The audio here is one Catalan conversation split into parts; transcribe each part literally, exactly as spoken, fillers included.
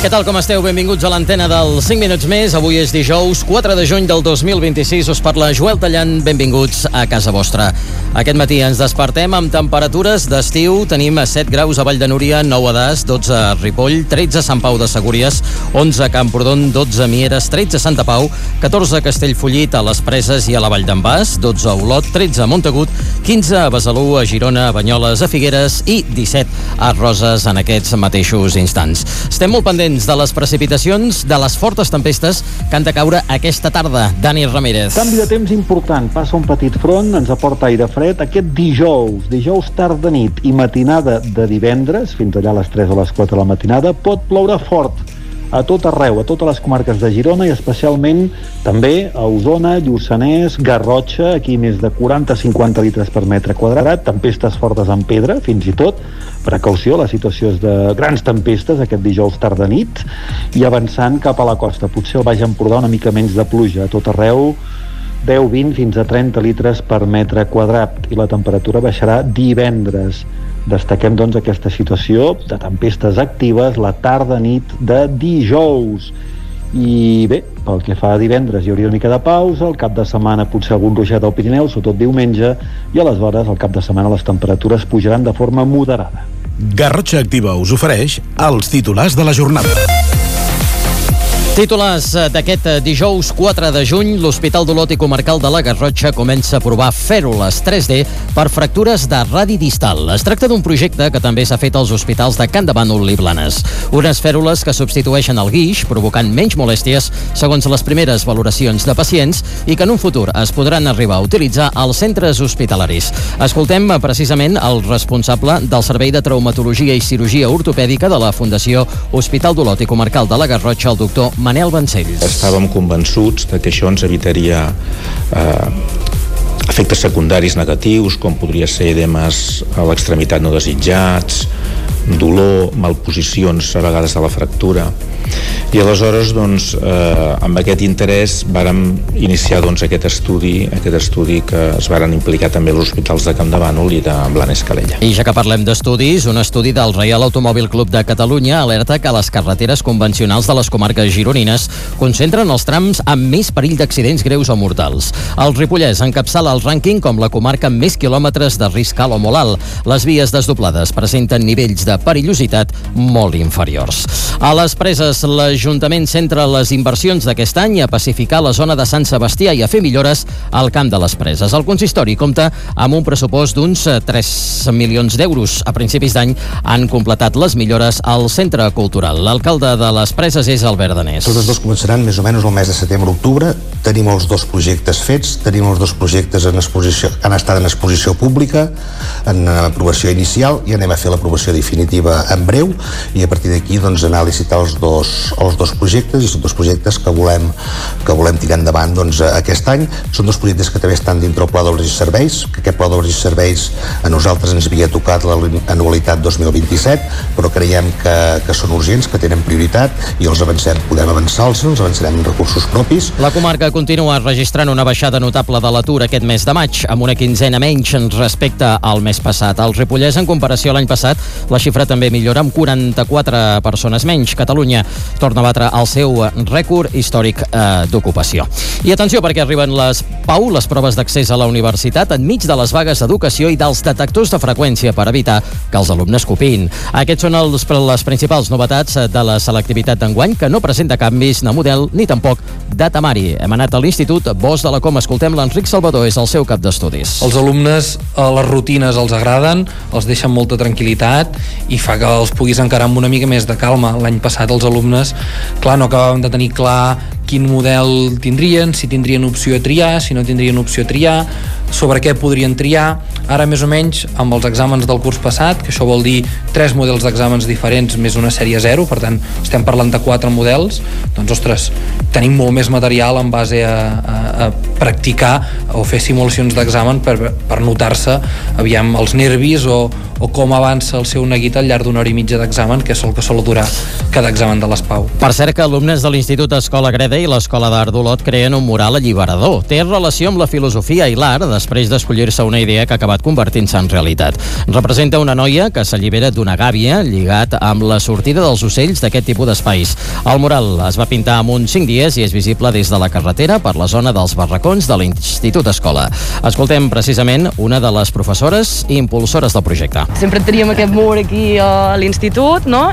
Què tal, com esteu? Benvinguts a l'antena del cinc minuts més. Avui és dijous, quatre de juny del dos mil vint-i-sis. Us parla Joel Tallant. Benvinguts a casa vostra. Aquest matí ens despertem amb temperatures d'estiu. Tenim set graus a Vall de Núria, nou a Das, dotze a Ripoll, tretze a Sant Pau de Segúries, onze a Camprodon, dotze a Mieres, tretze a Santa Pau, catorze a Castellfollit, a les Preses i a la Vall d'en Bas, dotze a Olot, tretze a Montagut, quinze a Besalú, a Girona, a Banyoles, a Figueres i disset a Roses en aquests mateixos instants. Estem molt pendents de les precipitacions, de les fortes tempestes que han de caure aquesta tarda. Dani Ramírez. Canvi de temps important. Passa un petit front, ens aporta aire fred. Aquest dijous, dijous tard de nit i matinada de divendres, fins allà a les tres o les quatre de la matinada, pot ploure fort a tot arreu, a totes les comarques de Girona i especialment també a Osona, Lluçanès, Garrotxa, aquí més de quaranta a cinquanta litres per metre quadrat, tempestes fortes en pedra, fins i tot. Precaució, la situació és de grans tempestes aquest dijous tard de nit i avançant cap a la costa. Potser el Baix Empordà una mica menys de pluja, a tot arreu deu, vint fins a trenta litres per metre quadrat i la temperatura baixarà divendres. Destaquem, doncs, aquesta situació de tempestes actives la tarda-nit de dijous. I bé, pel que fa a divendres hi hauria una mica de pausa, el cap de setmana potser algun ruixat al Pirineu, sobretot diumenge, i aleshores el cap de setmana les temperatures pujaran de forma moderada. Garrotxa Activa us ofereix els titulars de la jornada. Titulars d'aquest dijous quatre de juny. L'Hospital d'Olot i Comarcal de la Garrotxa comença a provar fèrules tres D per fractures de radi distal. Es tracta d'un projecte que també s'ha fet als hospitals de Can de Bànol i Blanes. Unes fèrules que substitueixen el guix, provocant menys molèsties, segons les primeres valoracions de pacients, i que en un futur es podran arribar a utilitzar als centres hospitalaris. Escoltem precisament el responsable del Servei de Traumatologia i Cirurgia Ortopèdica de la Fundació Hospital d'Olot i Comarcal de la Garrotxa, el doctor Manel Vancells. Estàvem convençuts de que això ens evitaria eh, efectes secundaris negatius, com podria ser edemes a l'extremitat no desitjats, dolor, malposicions a vegades de la fractura. I aleshores, doncs, eh, amb aquest interès vàrem iniciar doncs, aquest estudi, aquest estudi que es varen implicar també els hospitals de Camp de Bànol i de Blanes Calella. I ja que parlem d'estudis, un estudi del Reial Automòbil Club de Catalunya alerta que les carreteres convencionals de les comarques gironines concentren els trams amb més perill d'accidents greus o mortals. El Ripollès encapçala el rànquing com la comarca amb més quilòmetres de risc alt o molt alt. Les vies desdoblades presenten nivells de perillositat molt inferiors. A les Preses, l'Ajuntament centra les inversions d'aquest any a pacificar la zona de Sant Sebastià i a fer millores al Camp de les Preses. El consistori compta amb un pressupost d'uns tres milions d'euros. A principis d'any han completat les millores al Centre Cultural. L'alcalde de les Preses és Albert Danés. Tots els dos començaran més o menys el mes de setembre-octubre. Tenim els dos projectes fets, tenim els dos projectes en exposició, que han estat en exposició pública, en aprovació inicial, i anem a fer l'aprovació definitiva en breu, i a partir d'aquí doncs, anar a licitar els dos, els dos projectes, i són dos projectes que volem, que volem tirar endavant doncs, aquest any. Són dos projectes que també estan dintre el Pla d'Obres i Serveis, que aquest Pla d'Obres i Serveis a nosaltres ens havia tocat l'anualitat dos mil vint-i-set, però creiem que, que són urgents, que tenen prioritat, i els avancem, podem avançar-los, els avançarem en recursos propis. La comarca continua registrant una baixada notable de l'atur aquest mes de maig, amb una quinzena menys respecte al mes passat. Al Ripollès, en comparació a l'any passat, la xifra també millora amb quaranta-quatre persones menys. Catalunya torna a batre el seu rècord històric eh, d'ocupació. I atenció, perquè arriben les PAU, les proves d'accés a la universitat, enmig de les vagues d'educació i dels detectors de freqüència per evitar que els alumnes copin. Aquests són els, les principals novetats de la selectivitat d'enguany, que no presenta canvis de model ni tampoc de temari. Hem anat a l'Institut Bosch de la Com. Escoltem l'Enric Salvador, és el seu cap d'estudis. Els alumnes, eh, les rutines els agraden, els deixen molta tranquil·litat i fa que els puguis encarar amb una mica més de calma. L'any passat els alumnes, clar, no acabàvem de tenir clar quin model tindrien, si tindrien opció a triar, si no tindrien opció a triar, sobre què podrien triar. Ara, més o menys, amb els exàmens del curs passat, que això vol dir tres models d'exàmens diferents més una sèrie zero, per tant, estem parlant de quatre models, doncs, ostres, tenim molt més material en base a, a, a practicar o fer simulacions d'examen per, per notar-se, aviam, els nervis o, o com avança el seu neguit al llarg d'una hora i mitja d'examen, que és el que sol durar cada examen de les PAU. Per cert, que alumnes de l'Institut Escola Greda Verdader i l'Escola d'Art d'Olot creen un mural alliberador. Té relació amb la filosofia i l'art després d'escollir-se una idea que ha acabat convertint-se en realitat. Representa una noia que s'allibera d'una gàbia lligat amb la sortida dels ocells d'aquest tipus d'espais. El mural es va pintar en uns cinc dies i és visible des de la carretera per la zona dels barracons de l'Institut Escola. Escoltem precisament una de les professores i impulsores del projecte. Sempre teníem aquest mur aquí a l'institut, no?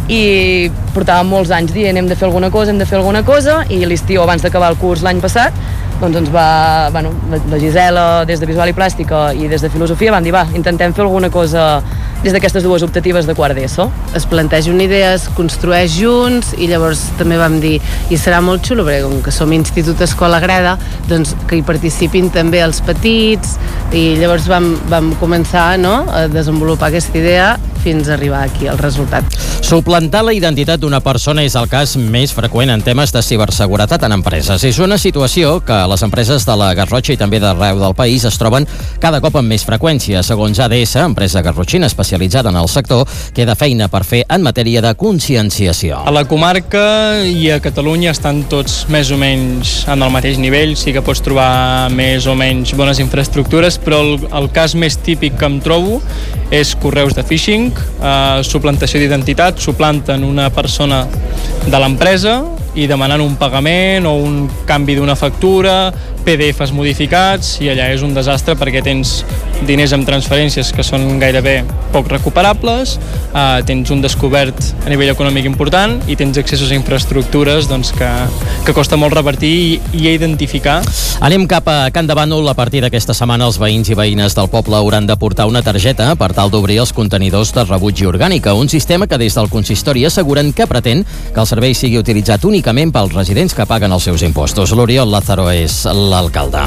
I portàvem molts anys dient hem de fer alguna cosa, hem de fer alguna cosa, i l'estiu, abans d'acabar el curs l'any passat, doncs ens va, bueno, la Gisela des de Visual i Plàstica i des de Filosofia van dir, va, intentem fer alguna cosa des d'aquestes dues optatives de quart d'ESO. Es planteja una idea, es construeix junts, i llavors també vam dir, i serà molt xulo, perquè com que som Institut Escola Greda, doncs que hi participin també els petits, i llavors vam, vam començar, no?, a desenvolupar aquesta idea fins a arribar aquí al resultat. Suplantar la identitat d'una persona és el cas més freqüent en temes de ciberseguretat en empreses. És una situació que les empreses de la Garrotxa i també d'arreu del país es troben cada cop amb més freqüència. Segons A D S, empresa garrotxina especialitzada en el sector, queda feina per fer en matèria de conscienciació. A la comarca i a Catalunya estan tots més o menys en el mateix nivell, sí que pots trobar més o menys bones infraestructures, però el, el cas més típic que em trobo és correus de phishing, eh, suplantació d'identitat, suplanten una persona de l'empresa i demanant un pagament o un canvi d'una factura, P D Fs modificats, i allà és un desastre perquè tens diners amb transferències que són gairebé poc recuperables, eh, tens un descobert a nivell econòmic important i tens accessos a infraestructures doncs, que, que costa molt revertir i, i identificar. Anem cap a Can de Bànol. A partir d'aquesta setmana els veïns i veïnes del poble hauran de portar una targeta per tal d'obrir els contenidors de rebuig i orgànica, un sistema que des del consistori asseguren que pretén que el servei sigui utilitzat únicament pels residents que paguen els seus impostos. L'Oriol Lázaro és l'alcalde.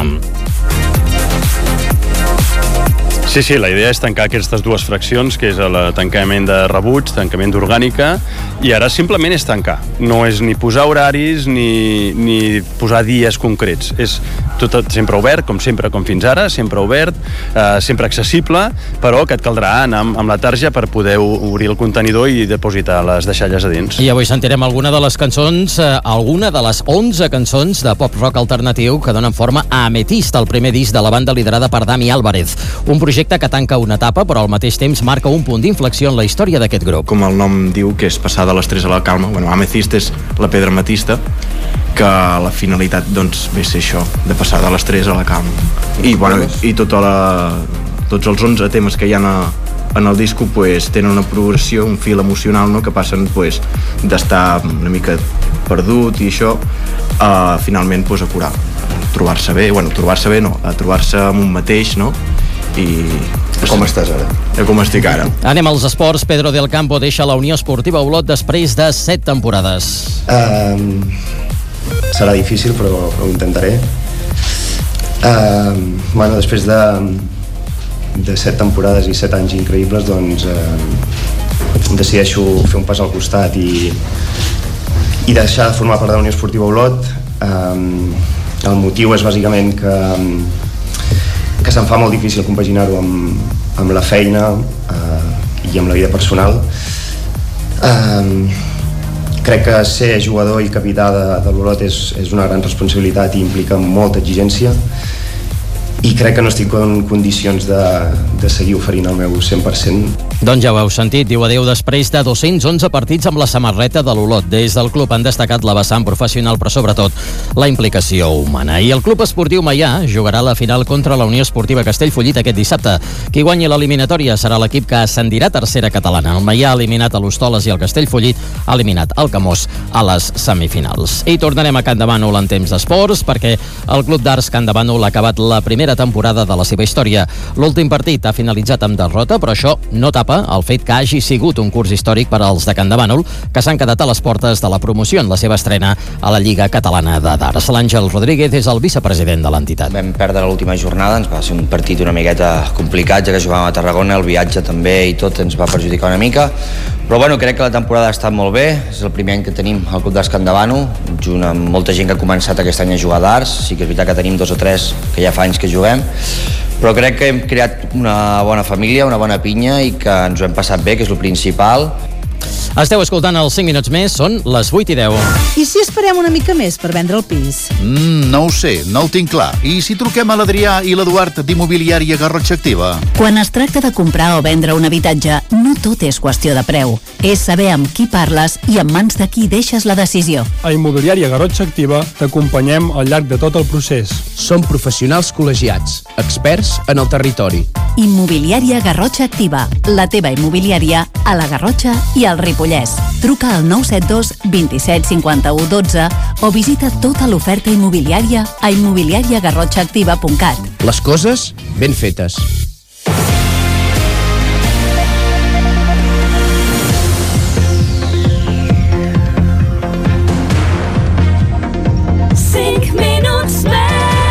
Sí, sí, la idea és tancar aquestes dues fraccions, que és el tancament de rebuig, tancament d'orgànica, i ara simplement és tancar. No és ni posar horaris ni, ni posar dies concrets. És tot sempre obert, com sempre, com fins ara, sempre obert, eh, sempre accessible, però que et caldrà anar amb, amb la tarja per poder obrir el contenidor i depositar les deixalles a dins. I avui sentirem alguna de les cançons, eh, alguna de les onze cançons de pop-rock alternatiu que donen forma a Ametist, el primer disc de la banda liderada per Dami Álvarez. Un projecte que tanca una etapa, però al mateix temps marca un punt d'inflexió en la història d'aquest grup. Com el nom diu, que és passar de l'estrès a la calma. Bueno, Ametist és la pedra ametista, que la finalitat doncs ve a ser això, de passar de l'estrès a la calma. I, bueno, i tota la, tots els onze temes que hi ha a, en el disco pues, tenen una progressió, un fil emocional, no?, que passen pues, d'estar una mica perdut i això a finalment pues, a curar, trobar-se bé, bueno, trobar-se bé no, a trobar-se amb un mateix, no?, i com estàs ara? Com estic ara. Anem als esports. Pedro del Campo deixa la Unió Esportiva Olot després de set temporades. Um, serà difícil, però, però ho intentaré. Um, bueno, després de, de set temporades i set anys increïbles, doncs um, decideixo fer un pas al costat i, i deixar de formar part de la Unió Esportiva Olot. Um, el motiu és bàsicament que um, que se'm fa molt difícil compaginar-ho amb, amb la feina eh, i amb la vida personal. Eh, crec que ser jugador i capità de, de l'Olot és, és una gran responsabilitat i implica molta exigència, i crec que no estic en condicions de, de seguir oferint el meu cent per cent. Doncs ja ho heu sentit, diu adeu després de dos-cents onze partits amb la samarreta de l'Olot. Des del club han destacat la vessant professional, però sobretot la implicació humana. I el Club Esportiu Maià jugarà la final contra la Unió Esportiva Castellfollit aquest dissabte. Qui guanyi l'eliminatòria serà l'equip que ascendirà a tercera catalana. El Maià ha eliminat a l'Hostoles i el Castellfollit ha eliminat el Camós a les semifinals. I tornarem a Can de Bànol en temps d'esports, perquè el Club d'Arts Can de Bànol ha acabat la primera temporada de la seva història. L'últim partit ha finalitzat amb derrota, però això no tapa el fet que hagi sigut un curs històric per als de Can de Bànol, que s'han quedat a les portes de la promoció en la seva estrena a la Lliga Catalana de Darts. L'Àngel Rodríguez és el vicepresident de l'entitat. Vam perdre l'última jornada, ens va ser un partit una miqueta complicat, ja que jugàvem a Tarragona, el viatge també i tot ens va perjudicar una mica, però bueno, crec que la temporada ha estat molt bé. És el primer any que tenim al Club d'Arts Can de Bànol, junt amb molta gent que ha començat aquest any a jugar d'arts. Sí que és veritat que tenim dos o tres que ja fa anys que juguem, però crec que hem creat una bona família, una bona pinya, i que ens ho hem passat bé, que és el principal. Esteu escoltant els cinc minuts més, són les vuit i deu. I si esperem una mica més per vendre el pis? Mm, no ho sé, no ho tinc clar. I si truquem a l'Adrià i l'Eduard d'Immobiliària Garrotxa Activa? Quan es tracta de comprar o vendre un habitatge, no tot és qüestió de preu. És saber amb qui parles i en mans de qui deixes la decisió. A Immobiliària Garrotxa Activa t'acompanyem al llarg de tot el procés. Som professionals col·legiats, experts en el territori. Immobiliària Garrotxa Activa, la teva immobiliària a la Garrotxa i al Ripollès. Truca al nou set dos vint set cinquanta-u dotze o visita tota l'oferta immobiliària a immobiliària garrotxa activa punt cat. Les coses ben fetes. Cinc minuts més.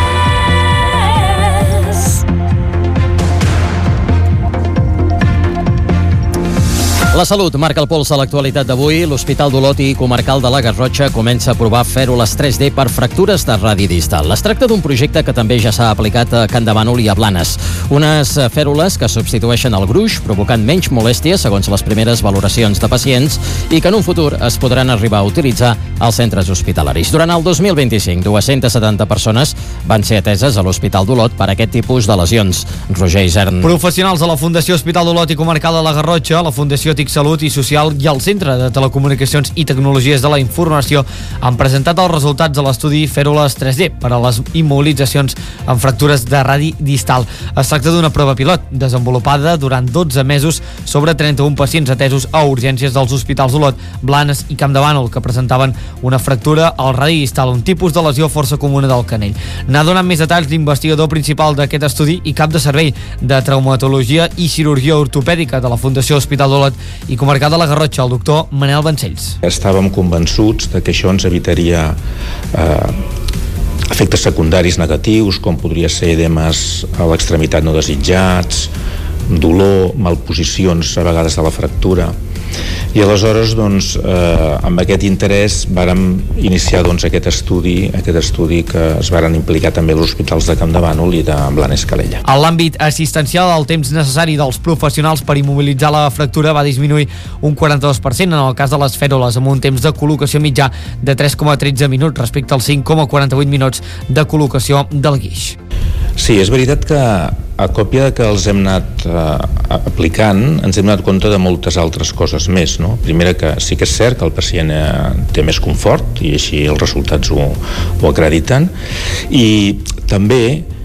La Salut marca el pols a l'actualitat d'avui. L'Hospital d'Olot i Comarcal de la Garrotxa comença a provar fèrules tres D per fractures de radi distal. Es tracta d'un projecte que també ja s'ha aplicat a Can de Bànol i a Blanes. Unes fèrules que substitueixen el gruix, provocant menys molèsties segons les primeres valoracions de pacients i que en un futur es podran arribar a utilitzar als centres hospitalaris. Durant el dos mil vint-i-cinc, dues-centes setanta persones van ser ateses a l'Hospital d'Olot per aquest tipus de lesions. Roger Isern. Professionals de la Fundació Hospital d'Olot i Comarcal de la Garrotxa, la Fundació Tic Salut i Social i el Centre de Telecomunicacions i Tecnologies de la Informació han presentat els resultats de l'estudi Fèrules tres D per a les immobilitzacions amb fractures de radi distal. Es tracta d'una prova pilot desenvolupada durant dotze mesos sobre trenta-un pacients atesos a urgències dels hospitals d'Olot, Blanes i Camp de Bànol que presentaven una fractura al radi distal, un tipus de lesió força comuna del canell. N'ha donat més detalls l'investigador principal d'aquest estudi i cap de servei de traumatologia i cirurgia ortopèdica de la Fundació Hospital d'Olot i Comarcal de la Garrotxa, el doctor Manel Vancells. Estàvem convençuts de que això ens evitaria eh, efectes secundaris negatius, com podria ser edemes a l'extremitat no desitjats, dolor, malposicions a vegades de la fractura. I aleshores, doncs, eh, amb aquest interès vàrem iniciar doncs, aquest estudi, aquest estudi que es varen implicar també els hospitals de Camp de Bànol i de Blanes Calella. En l'àmbit assistencial, el temps necessari dels professionals per immobilitzar la fractura va disminuir un quaranta-dos per cent en el cas de les fèrules, amb un temps de col·locació mitjà de tres coma tretze minuts respecte als cinc coma quaranta-vuit minuts de col·locació del guix. Sí, és veritat que a còpia que els hem anat eh, aplicant, ens hem donat compte de moltes altres coses més, no? Primera, que sí que és cert que el pacient eh, té més confort i així els resultats ho, ho acrediten, i també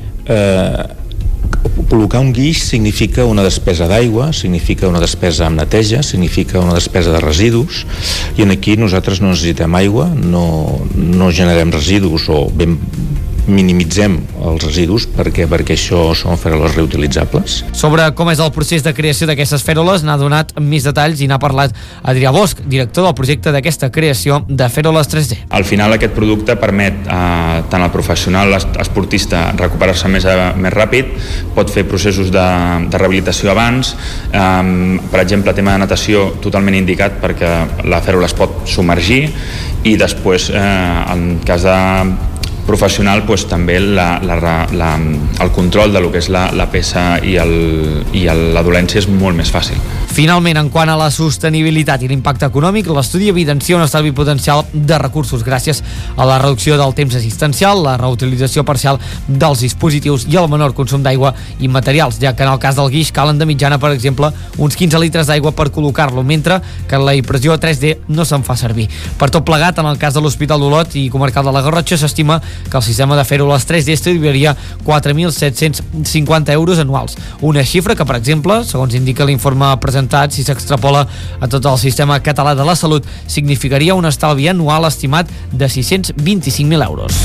eh, col·locar un guix significa una despesa d'aigua, significa una despesa amb neteja, significa una despesa de residus, i aquí nosaltres no necessitem aigua, no, no generem residus o ben minimitzem els residus perquè, perquè això són fèrules reutilitzables. Sobre com és el procés de creació d'aquestes fèrules n'ha donat més detalls i n'ha parlat Adrià Bosch, director del projecte d'aquesta creació de fèrules tres D. Al final aquest producte permet eh, tant al professional esportista recuperar-se més, més ràpid, pot fer processos de, de rehabilitació abans, eh, per exemple tema de natació totalment indicat perquè la fèrula es pot submergir, i després eh, en cas de professional, pues, també la, la, la, el control de lo que és la, la peça i, el, i el, la dolència és molt més fàcil. Finalment, en quant a la sostenibilitat i l'impacte econòmic, l'estudi evidencia un estalvi potencial de recursos gràcies a la reducció del temps assistencial, la reutilització parcial dels dispositius i el menor consum d'aigua i materials, ja que en el cas del guix calen de mitjana, per exemple, uns quinze litres d'aigua per col·locar-lo, mentre que en la impressió tres D no se'n fa servir. Per tot plegat, en el cas de l'Hospital d'Olot i Comarcal de la Garrotxa, s'estima que el sistema de fèrules tres D estalviaria quatre mil set-cents cinquanta euros anuals. Una xifra que, per exemple, segons indica l'informe presentat, si s'extrapola a tot el sistema català de la salut, significaria un estalvi anual estimat de sis-cents vint-i-cinc mil euros.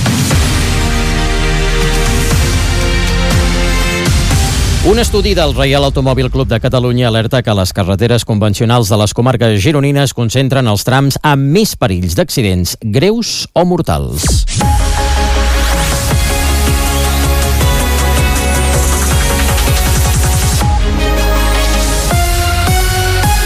Un estudi del Reial Automòbil Club de Catalunya alerta que les carreteres convencionals de les comarques gironines concentren els trams amb més perills d'accidents greus o mortals. I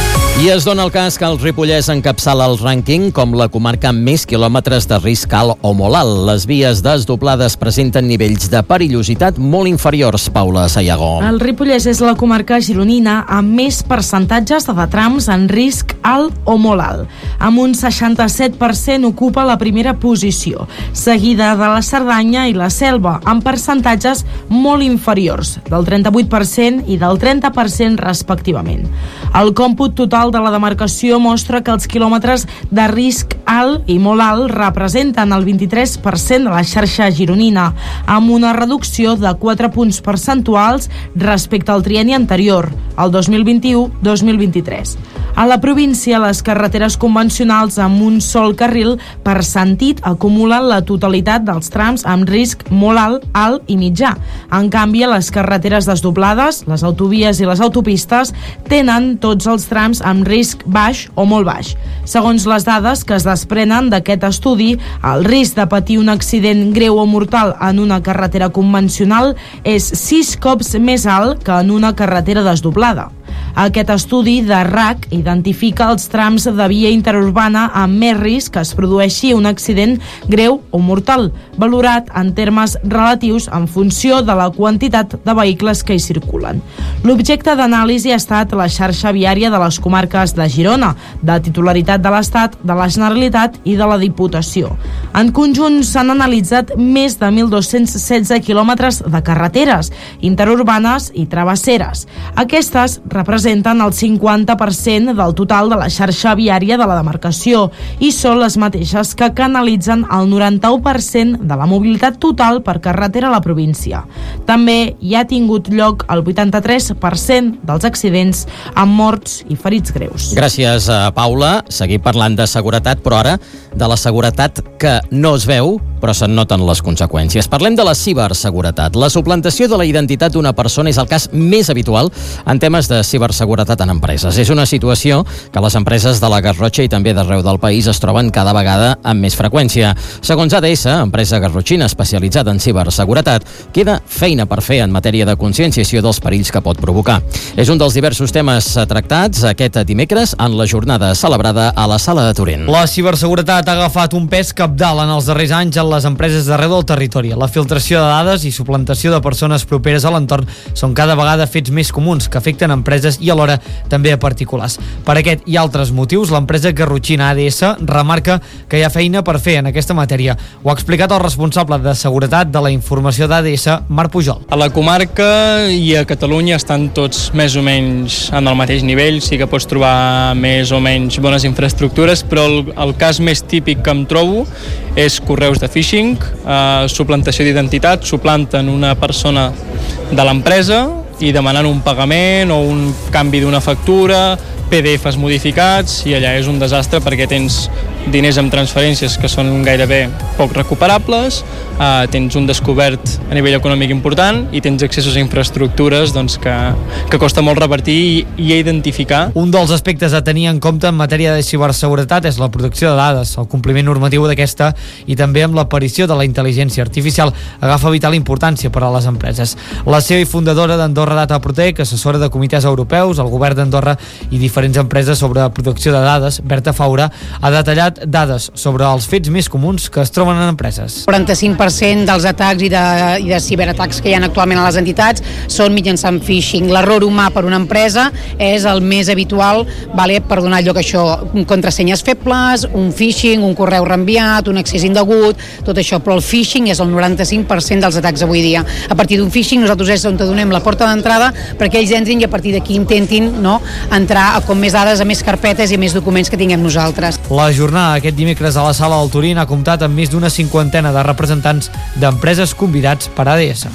I es dona el cas que el Ripollès encapçala el rànquing com la comarca amb més quilòmetres de risc alt o molt alt. Les vies desdoblades presenten nivells de perillositat molt inferiors, Paula Sayago. El Ripollès és la comarca gironina amb més percentatges de trams en risc alt o molt alt. Amb un seixanta-set per cent ocupa la primera posició, seguida de la Cerdanya i la Selva, amb percentatges molt inferiors, del trenta-vuit per cent i del trenta per cent respectivament. El còmput total de la demarcació mostra que els quilòmetres de risc alt i molt alt representen el vint-i-tres per cent de la xarxa gironina, amb una reducció de quatre punts percentuals respecte al trienni anterior, el dos mil vint-i-u dos mil vint-i-tres. A la província, les carreteres convencionals amb un sol carril per sentit acumulen la totalitat dels trams amb risc molt alt, alt i mitjà. En canvi, les carreteres desdoblades, les autovies i les autopistes tenen tots els trams amb risc baix o molt baix. Segons les dades que es desprenen d'aquest estudi, el risc de patir un accident greu o mortal en una carretera convencional és sis cops més alt que en una carretera desdoblada. Aquest estudi de R A C identifica els trams de via interurbana amb més risc que es produeixi un accident greu o mortal, valorat en termes relatius en funció de la quantitat de vehicles que hi circulen. L'objecte d'anàlisi ha estat la xarxa viària de les comarques de Girona, de titularitat de l'Estat, de la Generalitat i de la Diputació. En conjunt s'han analitzat més de mil dos-cents setze quilòmetres de carreteres, interurbanes i travesseres. Aquestes representen el cinquanta per cent del total de la xarxa viària de la demarcació i són les mateixes que canalitzen el noranta-u per cent de la mobilitat total per carretera a la província. També hi ha tingut lloc el vuitanta-tres per cent dels accidents amb morts i ferits greus. Gràcies, Paula. Seguim parlant de seguretat, però ara de la seguretat que no es veu, però se'n noten les conseqüències. Parlem de la ciberseguretat. La suplantació de la identitat d'una persona és el cas més habitual en temes de ciberseguretat en empreses. És una situació que les empreses de la Garrotxa i també d'arreu del país es troben cada vegada amb més freqüència. Segons A D S, empresa garrotxina especialitzada en ciberseguretat, queda feina per fer en matèria de conscienciació dels perills que pot provocar. És un dels diversos temes tractats aquest dimecres en la jornada celebrada a la Sala de Torrent. La ciberseguretat ha agafat un pes cabdal en els darrers anys en les empreses d'arreu del territori. La filtració de dades i suplantació de persones properes a l'entorn són cada vegada fets més comuns que afecten empreses i alhora també a particulars. Per aquest i altres motius, l'empresa garrotxina A D S remarca que hi ha feina per fer en aquesta matèria. Ho ha explicat el responsable de seguretat de la informació d'A D S, Marc Pujol. A la comarca i a Catalunya estan tots més o menys en el mateix nivell, sí que pots trobar més o menys bones infraestructures, però el, el cas més típic que em trobo és correus de phishing, eh, suplantació d'identitat, suplanten una persona de l'empresa i demanant un pagament o un canvi d'una factura, P D Fs modificats, i allà és un desastre perquè tens diners amb transferències que són gairebé poc recuperables, eh, tens un descobert a nivell econòmic important i tens accessos a infraestructures doncs, que, que costa molt revertir i, i identificar. Un dels aspectes a tenir en compte en matèria de ciberseguretat és la protecció de dades, el compliment normatiu d'aquesta i també amb l'aparició de la intel·ligència artificial agafa vital importància per a les empreses. La C E O i fundadora d'Andorra Data Protect, assessora de comitès europeus, el govern d'Andorra i diferents empreses sobre protecció de dades, Berta Faura, ha detallat dades sobre els fets més comuns que es troben en empreses. quaranta-cinc per cent dels atacs i de, i de ciberatacs que hi ha actualment a les entitats són mitjançant phishing. L'error humà per una empresa és el més habitual, vale, per donar lloc a això, contrasenyes febles, un phishing, un correu reenviat, un accés indegut, tot això, però el phishing és el noranta-cinc per cent dels atacs avui dia. A partir d'un phishing nosaltres és on donem la porta d'entrada perquè ells entrin i a partir d'aquí intentin no, entrar a com més dades, a més carpetes i a més documents que tinguem nosaltres. La jornada aquest dimecres a la Sala del Turín ha comptat amb més d'una cinquantena de representants d'empreses convidats per A D S.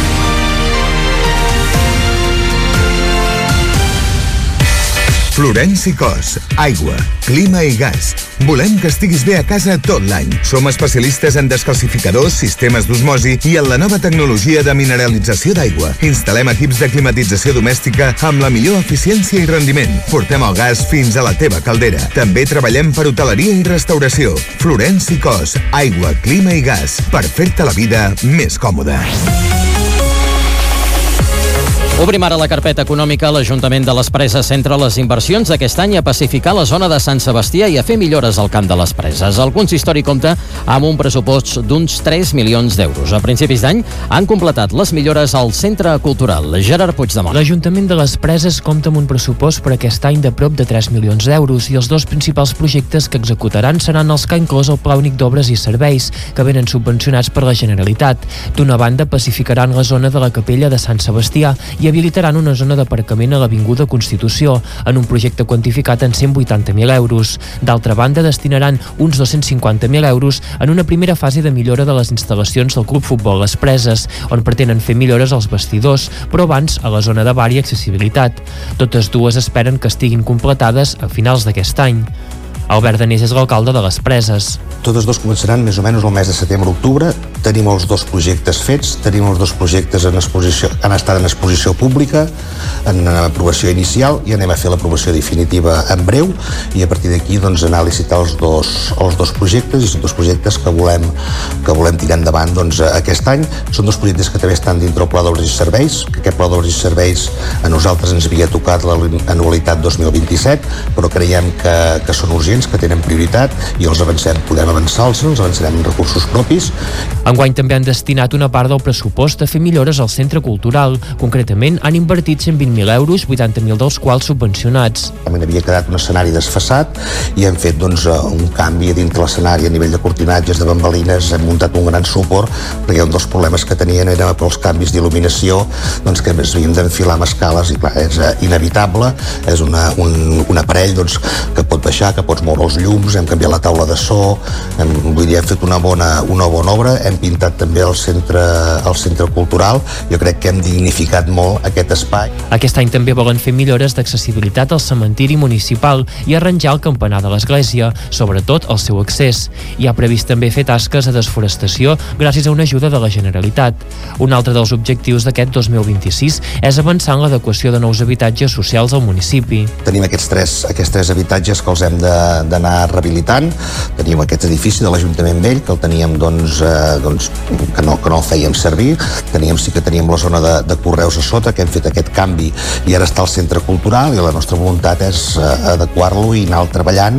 Florenci Cos, aigua, clima i gas. Volem que estiguis bé a casa tot l'any. Som especialistes en descalcificadors, sistemes d'osmosi i en la nova tecnologia de mineralització d'aigua. Instal·lem equips de climatització domèstica amb la millor eficiència i rendiment. Portem el gas fins a la teva caldera. També treballem per hoteleria i restauració. Florenci Cos, aigua, clima i gas. Per fer-te la vida més còmoda. Obrim ara la carpeta econòmica. L'Ajuntament de les Preses centra les inversions d'aquest any a pacificar la zona de Sant Sebastià i a fer millores al camp de les Preses. El consistori compta amb un pressupost d'uns tres milions d'euros. A principis d'any han completat les millores al centre cultural. Gerard Puigdemont. L'Ajuntament de les Preses compta amb un pressupost per aquest any de prop de tres milions d'euros i els dos principals projectes que executaran seran els que ha inclòs el Pla Únic d'Obres i Serveis, que venen subvencionats per la Generalitat. D'una banda, pacificaran la zona de la capella de Sant Sebastià i habilitaran una zona d'aparcament a l'Avinguda Constitució, en un projecte quantificat en cent vuitanta mil euros. D'altra banda, destinaran uns dos-cents cinquanta mil euros en una primera fase de millora de les instal·lacions del Club Futbol Les Preses, on pretenen fer millores als vestidors, però abans a la zona de bar i accessibilitat. Totes dues esperen que estiguin completades a finals d'aquest any. Albert Danés és l'alcalde de les Preses. Totes dos començaran més o menys el mes de setembre-octubre. Tenim els dos projectes fets, tenim els dos projectes en exposició, han estat en exposició pública, en aprovació inicial, i anem a fer l'aprovació definitiva en breu, i a partir d'aquí doncs, anar a licitar els dos, els dos projectes, i són dos projectes que volem, que volem tirar endavant doncs, aquest any. Són dos projectes que també estan dintre el Pla d'Obres i Serveis, que aquest Pla d'Obres i Serveis a nosaltres ens havia tocat l'anualitat dos mil vint-i-set, però creiem que, que són urgents, que tenen prioritat, i els avancem, podem avançar-los, els avançarem en recursos propis. Enguany també han destinat una part del pressupost a fer millores al centre cultural. Concretament, han invertit cent vint mil euros, vuitanta mil dels quals subvencionats. També havia quedat un escenari desfasat i hem fet doncs, un canvi dintre l'escenari a nivell de cortinatges, de bambalines, hem muntat un gran suport, perquè un dels problemes que tenien era pels canvis d'il·luminació, doncs, que ens havíem d'enfilar amb escales, i clar, és inevitable, és una, un, un aparell doncs, que pot baixar, que pots moure els llums, hem canviat la taula de so, hem, vull dir, hem fet una bona, una bona obra, hem pintat també el centre, el centre cultural. Jo crec que hem dignificat molt aquest espai. Aquest any també volen fer millores d'accessibilitat al cementiri municipal i arranjar el campanar de l'església, sobretot el seu accés. Hi ha previst també fer tasques de desforestació gràcies a una ajuda de la Generalitat. Un altre dels objectius d'aquest dos mil vint-i-sis és avançar en l'adequació de nous habitatges socials al municipi. Tenim aquests tres, aquests tres habitatges que els hem de, d'anar rehabilitant. Tenim aquest edifici de l'Ajuntament Vell, que el teníem doncs, eh, doncs, que, no, que no el fèiem servir. Teníem, sí que teníem la zona de, de correus a sota, que hem fet aquest canvi i ara està al centre cultural, i la nostra voluntat és eh, adequar-lo i anar treballant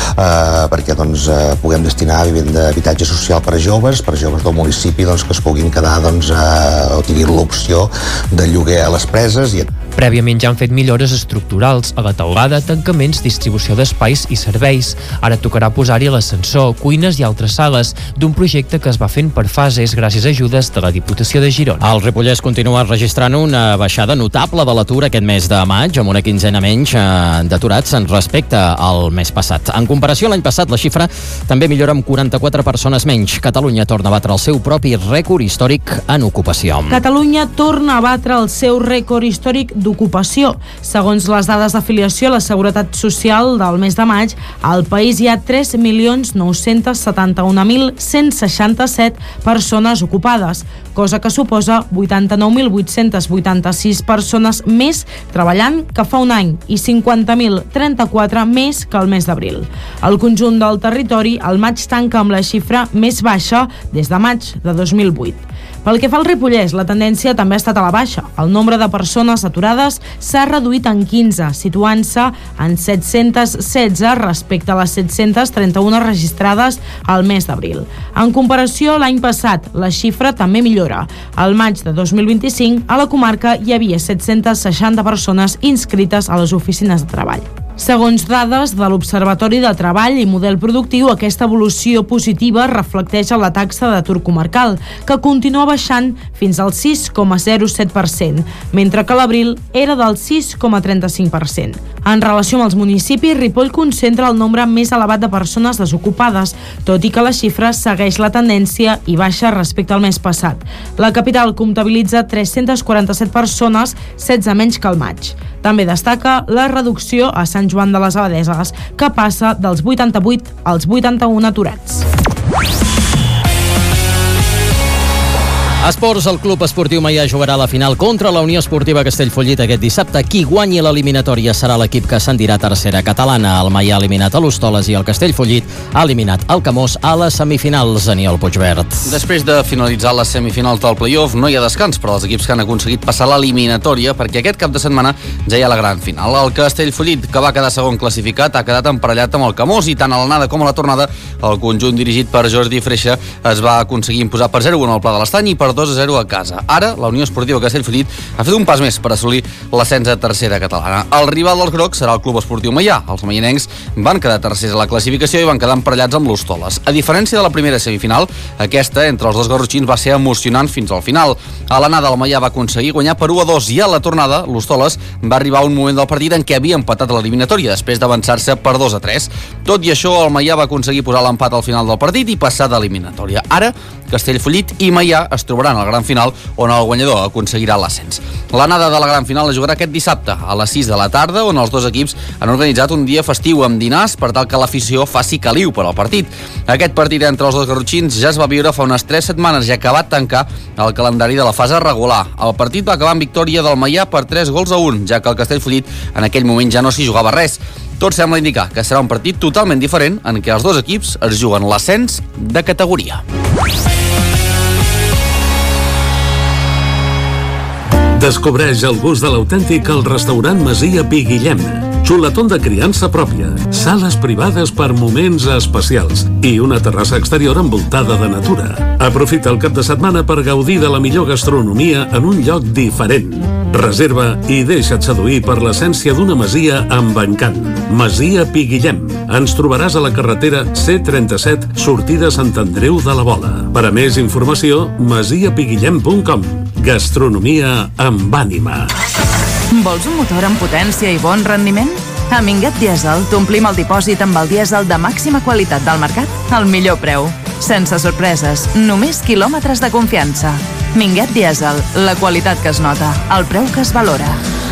eh, perquè doncs, eh, puguem destinar a vivenda d'habitatge social per a joves, per a joves del municipi doncs, que es puguin quedar doncs, eh, o tinguin l'opció de lloguer a les Preses. I... Prèviament ja han fet millores estructurals a la teulada, tancaments, distribució d'espais i serveis. Ara tocarà posar-hi l'ascensor, cuines i altres sales, d'un projecte que es va fent per fases gràcies a ajudes de la Diputació de Girona. El Ripollès continua registrant una baixada notable de l'atur aquest mes de maig, amb una quinzena menys eh, d'aturats respecte al mes passat. En comparació a l'any passat, la xifra també millora amb quaranta-quatre persones menys. Catalunya torna a batre el seu propi rècord històric en ocupació. Catalunya torna a batre el seu rècord històric d'ocupació. Segons les dades d'afiliació a la Seguretat Social del mes de maig, al país hi ha tres milions nou-cents setanta-un mil cent seixanta-set persones ocupades, cosa que suposa vuitanta-nou mil vuit-cents vuitanta-sis persones més treballant que fa un any i cinquanta mil trenta-quatre més que el mes d'abril. Al conjunt del territori, el maig tanca amb la xifra més baixa des de maig de dos mil vuit. Pel que fa al Ripollès, la tendència també ha estat a la baixa. El nombre de persones aturades s'ha reduït en quinze, situant-se en set-cents setze respecte a les set-cents trenta-un registrades al mes d'abril. En comparació, l'any passat, la xifra també millora. Al maig de dos mil vint-i-cinc, a la comarca hi havia set-cents seixanta persones inscrites a les oficines de treball. Segons dades de l'Observatori de Treball i Model Productiu, aquesta evolució positiva reflecteix en la taxa d'atur comarcal, que continua baixant fins al sis coma zero set per cent, mentre que l'abril era del sis coma trenta-cinc per cent. En relació amb els municipis, Ripoll concentra el nombre més elevat de persones desocupades, tot i que la xifra segueix la tendència i baixa respecte al mes passat. La capital comptabilitza tres-centes quaranta-set persones, setze menys que al maig. També destaca la reducció a Sant Joan de les Abadesses, que passa dels vuitanta-vuit als vuitanta-un aturats. Esports, el Club Esportiu Maià jugarà la final contra la Unió Esportiva Castellfollit aquest dissabte. Qui guanyi l'eliminatòria serà l'equip que s'endirà tercera catalana. El Maià ha eliminat a l'Hostoles i el Castellfollit ha eliminat el Camós a les semifinals. Aniol Puigvert. Després de finalitzar les semifinals del play-off, no hi ha descans per als equips que han aconseguit passar l'eliminatòria, perquè aquest cap de setmana ja hi ha la gran final. El Castellfollit, que va quedar segon classificat, ha quedat emparellat amb el Camós i tant a l'anada com a la tornada el conjunt dirigit per Jordi Freixa es va aconseguir imposar per zero a un al Pla de l'Estany i per dos a zero a casa. Ara, la Unió Esportiva Castellfollit ha fet un pas més per assolir l'ascens a tercera catalana. El rival dels grocs serà el Club Esportiu Maià. Els maianencs van quedar tercers a la classificació i van quedar emparellats amb l'Hostoles. A diferència de la primera semifinal, aquesta, entre els dos garrotxins, va ser emocionant fins al final. A l'anada, el Maià va aconseguir guanyar per u a dos i a la tornada, l'Hostoles va arribar a un moment del partit en què havia empatat a l'eliminatòria, després d'avançar-se per dos a tres. Tot i això, el Maià va aconseguir posar l'empat al final del partit i passar d'eliminatòria. Ara, Castellfollit i Maià es trobaran al gran final, on el guanyador aconseguirà l'ascens. L'anada de la gran final es jugarà aquest dissabte a les sis de la tarda, on els dos equips han organitzat un dia festiu amb dinars per tal que l'afició faci caliu per al partit. Aquest partit entre els dos garrotxins ja es va viure fa unes tres setmanes, ja que va tancar el calendari de la fase regular. El partit va acabar amb victòria del Maià per tres gols a un, ja que el Castellfollit en aquell moment ja no s'hi jugava res. Tot sembla indicar que serà un partit totalment diferent en què els dos equips es juguen l'ascens de categoria. Descobreix el gust de l'autèntic al restaurant Masia Pi Guillem. Xuletón de criança pròpia, sales privades per moments especials i una terrassa exterior envoltada de natura. Aprofita el cap de setmana per gaudir de la millor gastronomia en un lloc diferent. Reserva i deixa't seduir per l'essència d'una masia amb encant. Masia Pi Guillem. Ens trobaràs a la carretera C trenta-set, sortida Sant Andreu de la Vola. Per a més informació, masia pi guillem punt com. Gastronomia amb ànima. Vols un motor amb potència i bon rendiment? A Minguet Diesel t'omplim el dipòsit amb el dièsel de màxima qualitat del mercat al millor preu. Sense sorpreses, només quilòmetres de confiança. Minguet Diesel, la qualitat que es nota, el preu que es valora.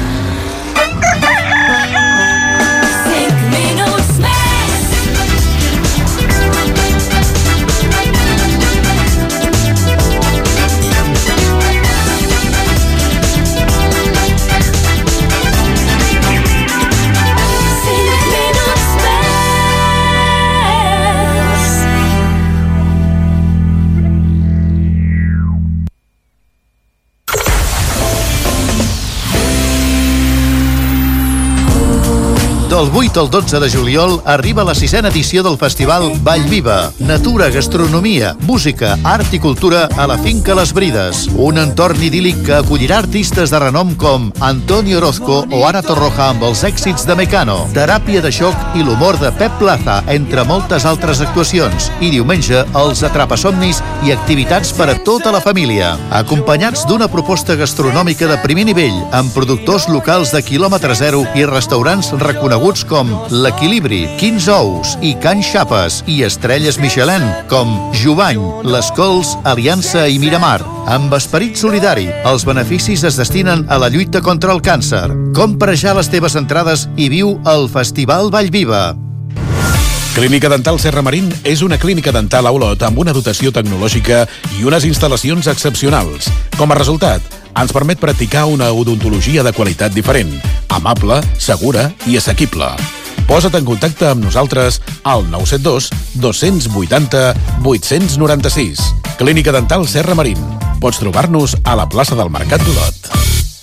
Del vuit al dotze de juliol arriba la sisena edició del festival Vallviva. Natura, gastronomia, música, art i cultura a la finca Les Brides. Un entorn idíl·lic que acollirà artistes de renom com Antonio Orozco o Ana Torroja amb els èxits de Mecano, teràpia de xoc i l'humor de Pep Plaza, entre moltes altres actuacions. I diumenge, els atrapasomnis i activitats per a tota la família. Acompanyats d'una proposta gastronòmica de primer nivell, amb productors locals de quilòmetre zero i restaurants reconeguts com l'Equilibri, quinze Ous i Can Xapes, i estrelles Michelin com Jubany, Les Cols, Aliança i Miramar. Amb esperit solidari, els beneficis es destinen a la lluita contra el càncer. Compra ja les teves entrades i viu el Festival Vallviva. Clínica Dental Serra Marín és una clínica dental a Olot amb una dotació tecnològica i unes instal·lacions excepcionals. Com a resultat, ens permet practicar una odontologia de qualitat diferent, amable, segura i assequible. Posa't en contacte amb nosaltres al nou set dos, dos vuitanta, vuit nou sis. Clínica Dental Serra Marín. Pots trobar-nos a la plaça del Mercat d'Olot.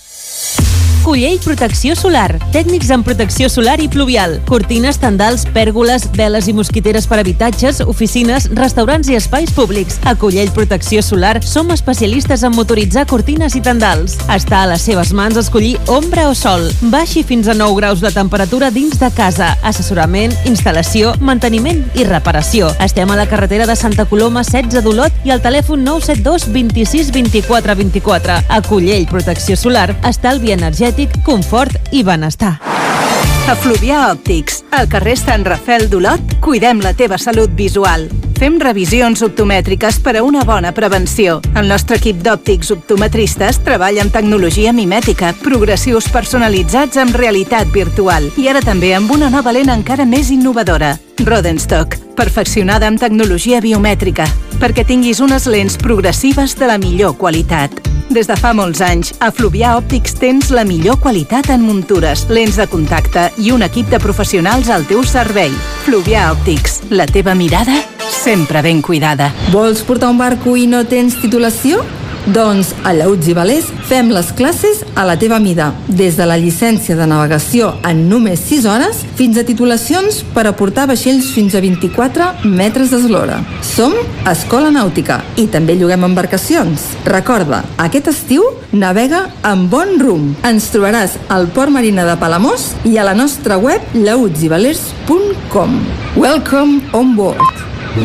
Cullell Protecció Solar. Tècnics en protecció solar i pluvial. Cortines, tendals, pèrgoles, veles i mosquiteres per habitatges, oficines, restaurants i espais públics. A Cullell Protecció Solar som especialistes en motoritzar cortines i tendals. Està a les seves mans escollir ombra o sol. Baixi fins a nou graus la temperatura dins de casa. Assessorament, instal·lació, manteniment i reparació. Estem a la carretera de Santa Coloma setze d'Olot i al telèfon nou set dos, vint sis, vint quatre, vint quatre. A Cullell Protecció Solar, estalvi energètic, confort i benestar. A Fluvià Òptics, al carrer Sant Rafel d'Olot, cuidem la teva salut visual. Fem revisions optomètriques per a una bona prevenció. El nostre equip d'òptics optometristes treballa amb tecnologia mimètica, progressius personalitzats amb realitat virtual i ara també amb una nova lent encara més innovadora. Rodenstock, perfeccionada amb tecnologia biomètrica, perquè tinguis unes lents progressives de la millor qualitat. Des de fa molts anys, a Fluvià Òptics tens la millor qualitat en muntures, lents de contacte i un equip de professionals al teu servei. Fluvià Òptics, la teva mirada sempre ben cuidada. Vols portar un barco i no tens titulació? Doncs a Lleuts i Velers fem les classes a la teva mida, des de la llicència de navegació en només sis hores fins a titulacions per a portar vaixells fins a vint-i-quatre metres d'eslora. Som Escola Nàutica i també lloguem embarcacions. Recorda, aquest estiu navega amb bon rumb. Ens trobaràs al Port Marina de Palamós i a la nostra web lleuts i velers punt com. Welcome on board!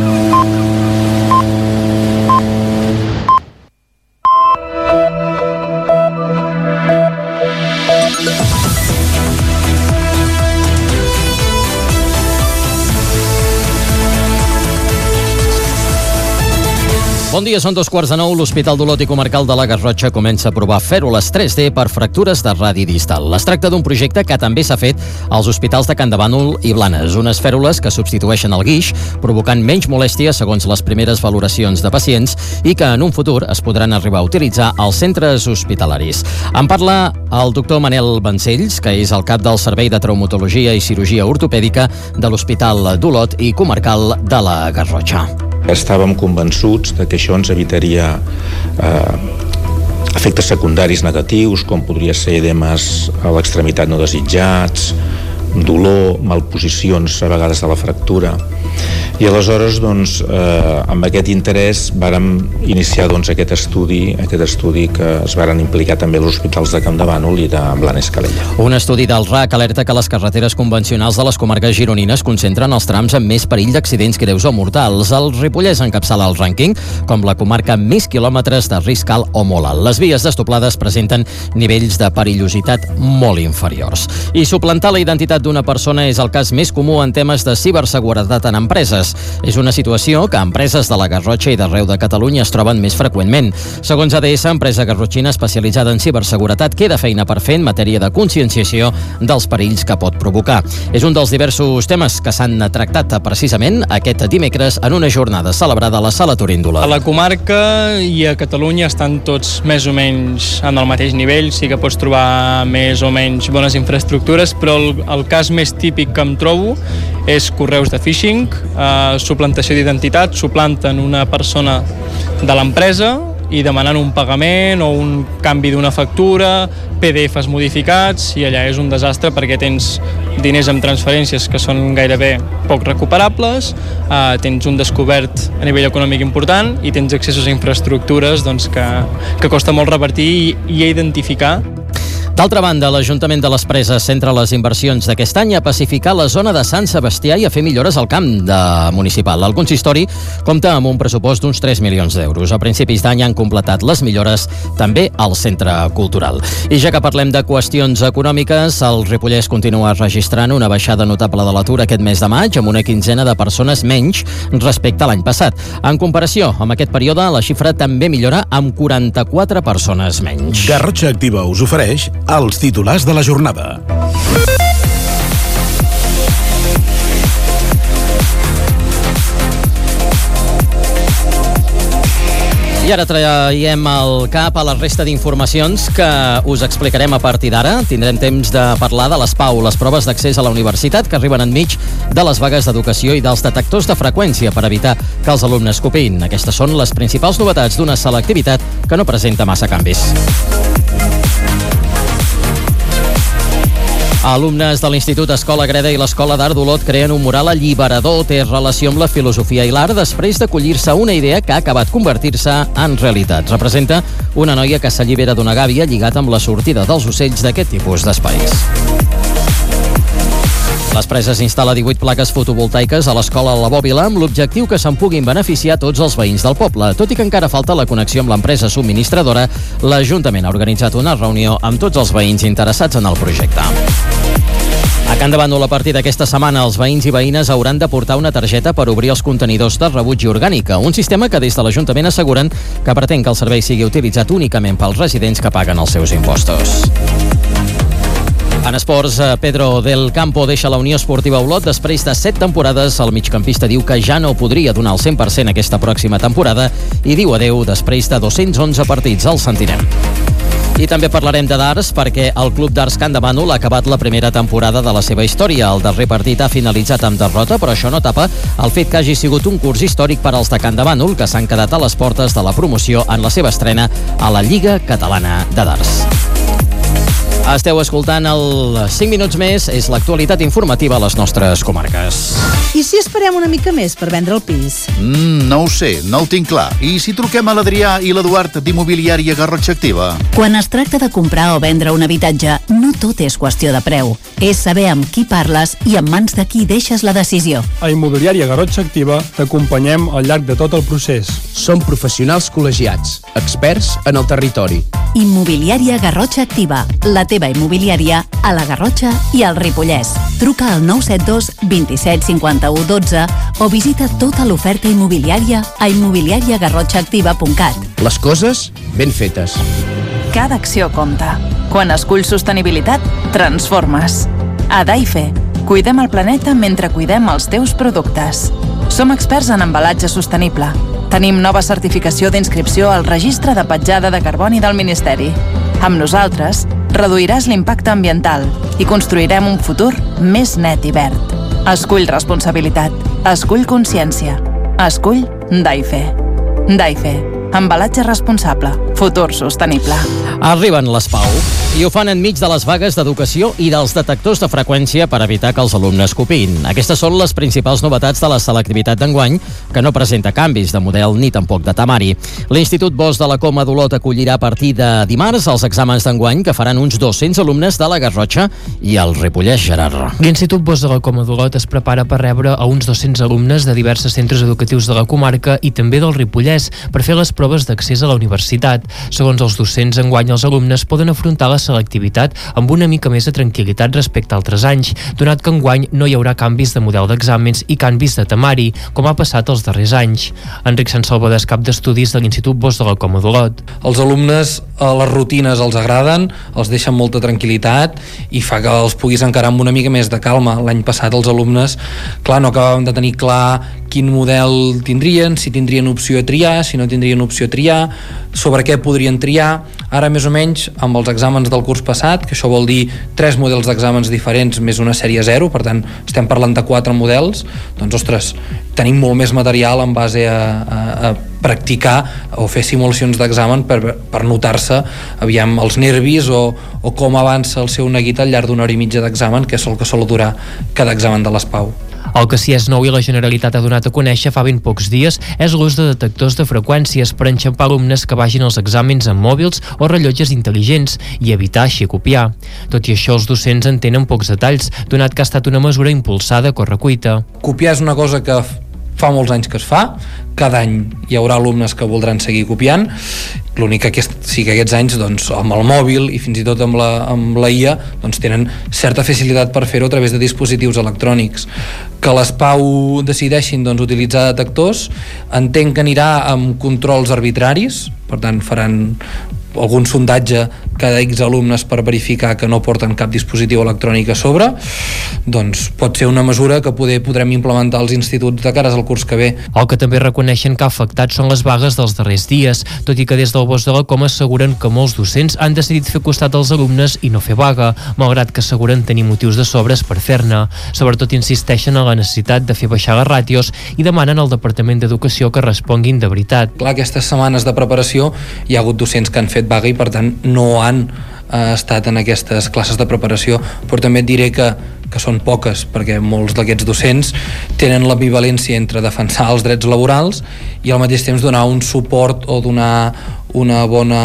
Bon dia, són dos quarts de nou. L'Hospital d'Olot i Comarcal de la Garrotxa comença a provar fèrules tres D per fractures de radi distal. Es tracta d'un projecte que també s'ha fet als hospitals de Campdevànol i Blanes, unes fèrules que substitueixen el guix, provocant menys molèstia segons les primeres valoracions de pacients i que en un futur es podran arribar a utilitzar als centres hospitalaris. En parla el doctor Manel Vancells, que és el cap del Servei de Traumatologia i Cirurgia Ortopèdica de l'Hospital d'Olot i Comarcal de la Garrotxa. Estàvem convençuts de que això ens evitaria eh, efectes secundaris negatius, com podria ser edemes a l'extremitat no desitjats, dolor, malposicions a vegades de la fractura. I aleshores, doncs, eh, amb aquest interès vàrem iniciar doncs, aquest estudi, aquest estudi que es varen implicar també els hospitals de Campdevànol i de Blanes Calella. Un estudi del R A C alerta que les carreteres convencionals de les comarques gironines concentren els trams amb més perill d'accidents greus o mortals. El Ripollès encapçala el rànquing com la comarca amb més quilòmetres de risc alt o molt alt. Les vies desdoblades presenten nivells de perillositat molt inferiors. I suplantar la identitat d'una persona és el cas més comú en temes de ciberseguretat en empreses. És una situació que empreses de la Garrotxa i d'arreu de Catalunya es troben més freqüentment. Segons A D S, empresa garrotxina especialitzada en ciberseguretat, queda feina per fer en matèria de conscienciació dels perills que pot provocar. És un dels diversos temes que s'han tractat precisament aquest dimecres en una jornada celebrada a la Sala Toríndola. A la comarca i a Catalunya estan tots més o menys en el mateix nivell, sí que pots trobar més o menys bones infraestructures, però el, el cas més típic que em trobo és correus de phishing, eh, suplantació d'identitat, suplanten una persona de l'empresa i demanant un pagament o un canvi d'una factura, P D Fs modificats, i allà és un desastre perquè tens diners amb transferències que són gairebé poc recuperables, eh, tens un descobert a nivell econòmic important i tens accessos a infraestructures doncs, que, que costa molt revertir i, i identificar. D'altra banda, l'Ajuntament de les Preses centra les inversions d'aquest any a pacificar la zona de Sant Sebastià i a fer millores al camp de municipal. El consistori compta amb un pressupost d'uns tres milions d'euros. A principis d'any han completat les millores també al centre cultural. I ja que parlem de qüestions econòmiques, el Ripollès continua registrant una baixada notable de l'atur aquest mes de maig, amb una quinzena de persones menys respecte a l'any passat. En comparació amb aquest període, la xifra també millora amb quaranta-quatre persones menys. Garrotxa Activa us ofereix els titulars de la jornada. I ara traiem el cap a la resta d'informacions que us explicarem a partir d'ara. Tindrem temps de parlar de les P A U, les proves d'accés a la universitat que arriben enmig de les vagues d'educació i dels detectors de freqüència per evitar que els alumnes copiïn. Aquestes són les principals novetats d'una selectivitat que no presenta massa canvis. Alumnes de l'Institut Escola Greda i l'Escola d'Art d'Olot creen un mural alliberador. Té relació amb la filosofia i l'art després d'acollir-se a una idea que ha acabat convertir-se en realitat. Representa una noia que s'allibera d'una gàbia lligat amb la sortida dels ocells d'aquest tipus d'espais. Les Preses instal·la divuit plaques fotovoltaiques a l'escola La Bòbila amb l'objectiu que se'n puguin beneficiar tots els veïns del poble. Tot i que encara falta la connexió amb l'empresa subministradora, l'Ajuntament ha organitzat una reunió amb tots els veïns interessats en el projecte. A Can de Bànol, a partir d'aquesta setmana, els veïns i veïnes hauran de portar una targeta per obrir els contenidors de rebuig i orgànica, un sistema que des de l'Ajuntament asseguren que pretén que el servei sigui utilitzat únicament pels residents que paguen els seus impostos. En esports, Pedro del Campo deixa la Unió Esportiva Olot després de set temporades. El migcampista diu que ja no podria donar el cent per cent aquesta pròxima temporada i diu adeu després de dos-cents onze partits. El sentirem. I també parlarem de darts perquè el Club Darts Can de Bànol ha acabat la primera temporada de la seva història. El darrer partit ha finalitzat amb derrota, però això no tapa el fet que hagi sigut un curs històric per als de Can de Bànol, que s'han quedat a les portes de la promoció en la seva estrena a la Lliga Catalana de Darts. Esteu escoltant el cinc minuts més, és l'actualitat informativa a les nostres comarques. I si esperem una mica més per vendre el pis? Mm, no ho sé, no ho tinc clar. I si truquem a l'Adrià i l'Eduard d'Immobiliària Garrotxa Activa? Quan es tracta de comprar o vendre un habitatge, no tot és qüestió de preu. És saber amb qui parles i en mans de qui deixes la decisió. A Immobiliària Garrotxa Activa t'acompanyem al llarg de tot el procés. Som professionals col·legiats, experts en el territori. Immobiliària Garrotxa Activa, la teva immobiliària a la Garrotxa i al Ripollès. Truca al nou set dos vint set cinquanta-u dotze o visita tota l'oferta immobiliària a immobiliària garrotxa activa punt cat. Les coses ben fetes. Cada acció compta. Quan esculls sostenibilitat, transformes. A Daife, cuidem el planeta mentre cuidem els teus productes. Som experts en embalatge sostenible. Tenim nova certificació d'inscripció al Registre de Petjada de Carboni del Ministeri. Amb nosaltres, reduiràs l'impacte ambiental i construirem un futur més net i verd. Escull responsabilitat. Escull consciència. Escull Daife. Daife. Embalatge responsable. Futur sostenible. Arriben les Pau i ho fan enmig de les vagues d'educació i dels detectors de freqüència per evitar que els alumnes copiïn. Aquestes són les principals novetats de la selectivitat d'enguany, que no presenta canvis de model ni tampoc de temari. L'Institut Bosch de la Coma d'Olot acollirà a partir de dimarts els exàmens d'enguany que faran uns dos-cents alumnes de la Garrotxa i el Ripollès, Gerard. L'Institut Bosch de la Coma d'Olot es prepara per rebre a uns dos-cents alumnes de diversos centres educatius de la comarca i també del Ripollès per fer les proves d'accés a la universitat. Segons els docents, enguany els alumnes poden afrontar la selectivitat amb una mica més de tranquil·litat respecte a altres anys, donat que enguany no hi haurà canvis de model d'exàmens i canvis de temari, com ha passat els darrers anys. Enric Sansalvador, cap d'estudis de l'Institut Bosch de la Coma d'Olot. Els alumnes, les rutines els agraden, els deixen molta tranquil·litat i fa que els puguis encarar amb una mica més de calma. L'any passat els alumnes, clar, no acabàvem de tenir clar quin model tindrien, si tindrien opció a triar, si no tindrien opció a triar, sobre què podrien triar. Ara, més o menys, amb els exàmens del curs passat, que això vol dir tres models d'exàmens diferents més una sèrie zero, per tant, estem parlant de quatre models, doncs, ostres, tenim molt més material en base a, a, a practicar o fer simulacions d'examen per, per notar-se, aviam, els nervis o, o com avança el seu neguit al llarg d'una hora i mitja d'examen, que és el que sol durar cada examen de l'S P A U. El que sí és nou i la Generalitat ha donat a conèixer fa ben pocs dies és l'ús de detectors de freqüències per enxampar alumnes que vagin als exàmens amb mòbils o rellotges intel·ligents i evitar així copiar. Tot i això, els docents en tenen pocs detalls, donat que ha estat una mesura impulsada a correcuita. Copiar és una cosa que fa molts anys que es fa, cada any hi haurà alumnes que voldran seguir copiant, l'únic que aquest, sí que aquests anys doncs, amb el mòbil i fins i tot amb la, amb la I A doncs, tenen certa facilitat per fer-ho a través de dispositius electrònics. Que les P A U decideixin doncs, utilitzar detectors, entenc que anirà amb controls arbitraris, per tant faran algun sondatge cada X alumnes per verificar que no porten cap dispositiu electrònic a sobre, doncs pot ser una mesura que poder podrem implementar als instituts de cares al curs que ve. El que també reconeixen que ha afectat són les vagues dels darrers dies, tot i que des del Bosch de la Coma asseguren que molts docents han decidit fer costat als alumnes i no fer vaga, malgrat que asseguren tenir motius de sobres per fer-ne. Sobretot insisteixen en la necessitat de fer baixar les ràtios i demanen al Departament d'Educació que responguin de veritat. Clar, aquestes setmanes de preparació hi ha hagut docents que han fet vaga i per tant no han eh, estat en aquestes classes de preparació, però també et diré que, que són poques, perquè molts d'aquests docents tenen l'ambivalència entre defensar els drets laborals i al mateix temps donar un suport o donar una bona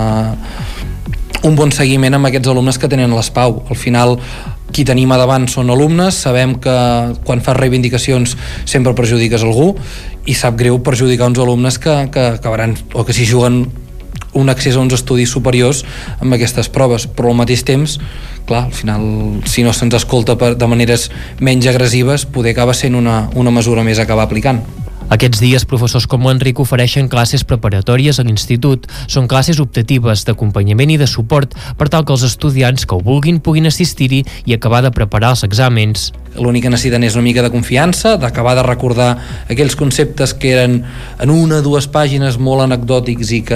un bon seguiment amb aquests alumnes que tenen l'S P A U. Al final qui tenim a davant són alumnes, sabem que quan fas reivindicacions sempre perjudiques algú i sap greu perjudicar uns alumnes que, que acabaran o que s'hi juguen un accés a uns estudis superiors amb aquestes proves, però al mateix temps, clar, al final, si no se'ns escolta per, de maneres menys agressives, poder acaba sent una, una mesura més a acabar aplicant. Aquests dies, professors com l'Enric ofereixen classes preparatòries a l'institut. Són classes optatives, d'acompanyament i de suport per tal que els estudiants que ho vulguin puguin assistir-hi i acabar de preparar els exàmens. L'únic que necessiten és una mica de confiança, d'acabar de recordar aquells conceptes que eren en una o dues pàgines molt anecdòtics i que,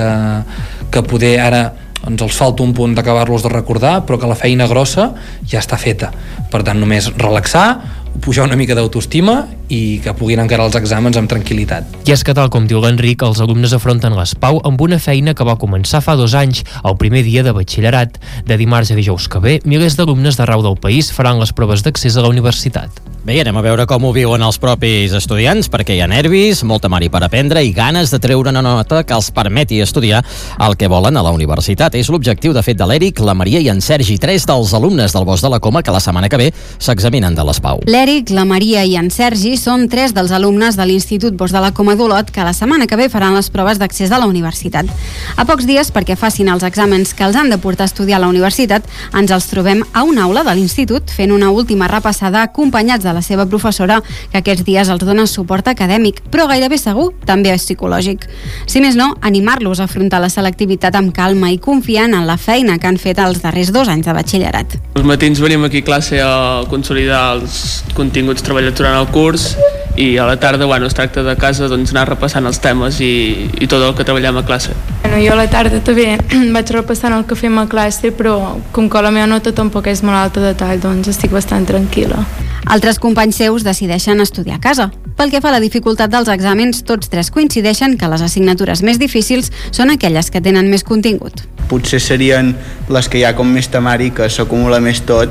que poder ara ens els falta un punt d'acabar-los de recordar, però que la feina grossa ja està feta. Per tant, només relaxar, pujar una mica d'autoestima i que puguin encarar els exàmens amb tranquil·litat. I és que, tal com diu l'Enric, els alumnes afronten l'ESPAU amb una feina que va començar fa dos anys, el primer dia de batxillerat. De dimarts a dijous que ve, milers d'alumnes d'arreu del país faran les proves d'accés a la universitat. Bé, anem a veure com ho viuen els propis estudiants, perquè hi ha nervis, molta mari per aprendre i ganes de treure una nota que els permeti estudiar el que volen a la universitat. És l'objectiu, de fet, de l'Eric, la Maria i en Sergi, tres dels alumnes del Bosc de la Coma que la setmana que ve s'examinen de l'ESPAU. L'Eric, la Maria i en Sergi són tres dels alumnes de l'Institut Bosc de la Coma d'Olot que la setmana que ve faran les proves d'accés a la universitat. A pocs dies perquè facin els exàmens que els han de portar a estudiar a la universitat, ens els trobem a una aula de l'institut fent una última repassada acompanyats de la seva professora, que aquests dies els dona suport acadèmic, però gairebé segur també és psicològic. Si més no, animar-los a afrontar la selectivitat amb calma i confiant en la feina que han fet els darrers dos anys de batxillerat. Els matins venim aquí a classe a consolidar els continguts treballats durant el curs i a la tarda, bueno, es tracta de casa doncs, anar repassant els temes i, i tot el que treballem a classe. Bueno, jo a la tarda també vaig repassant el que fem a classe, però com que la meva nota tampoc és molt alta de tall, doncs estic bastant tranquil·la. Altres companys seus decideixen estudiar a casa. Pel que fa a la dificultat dels exàmens, tots tres coincideixen que les assignatures més difícils són aquelles que tenen més contingut. Potser serien les que hi ha com més temari, que s'acumula més tot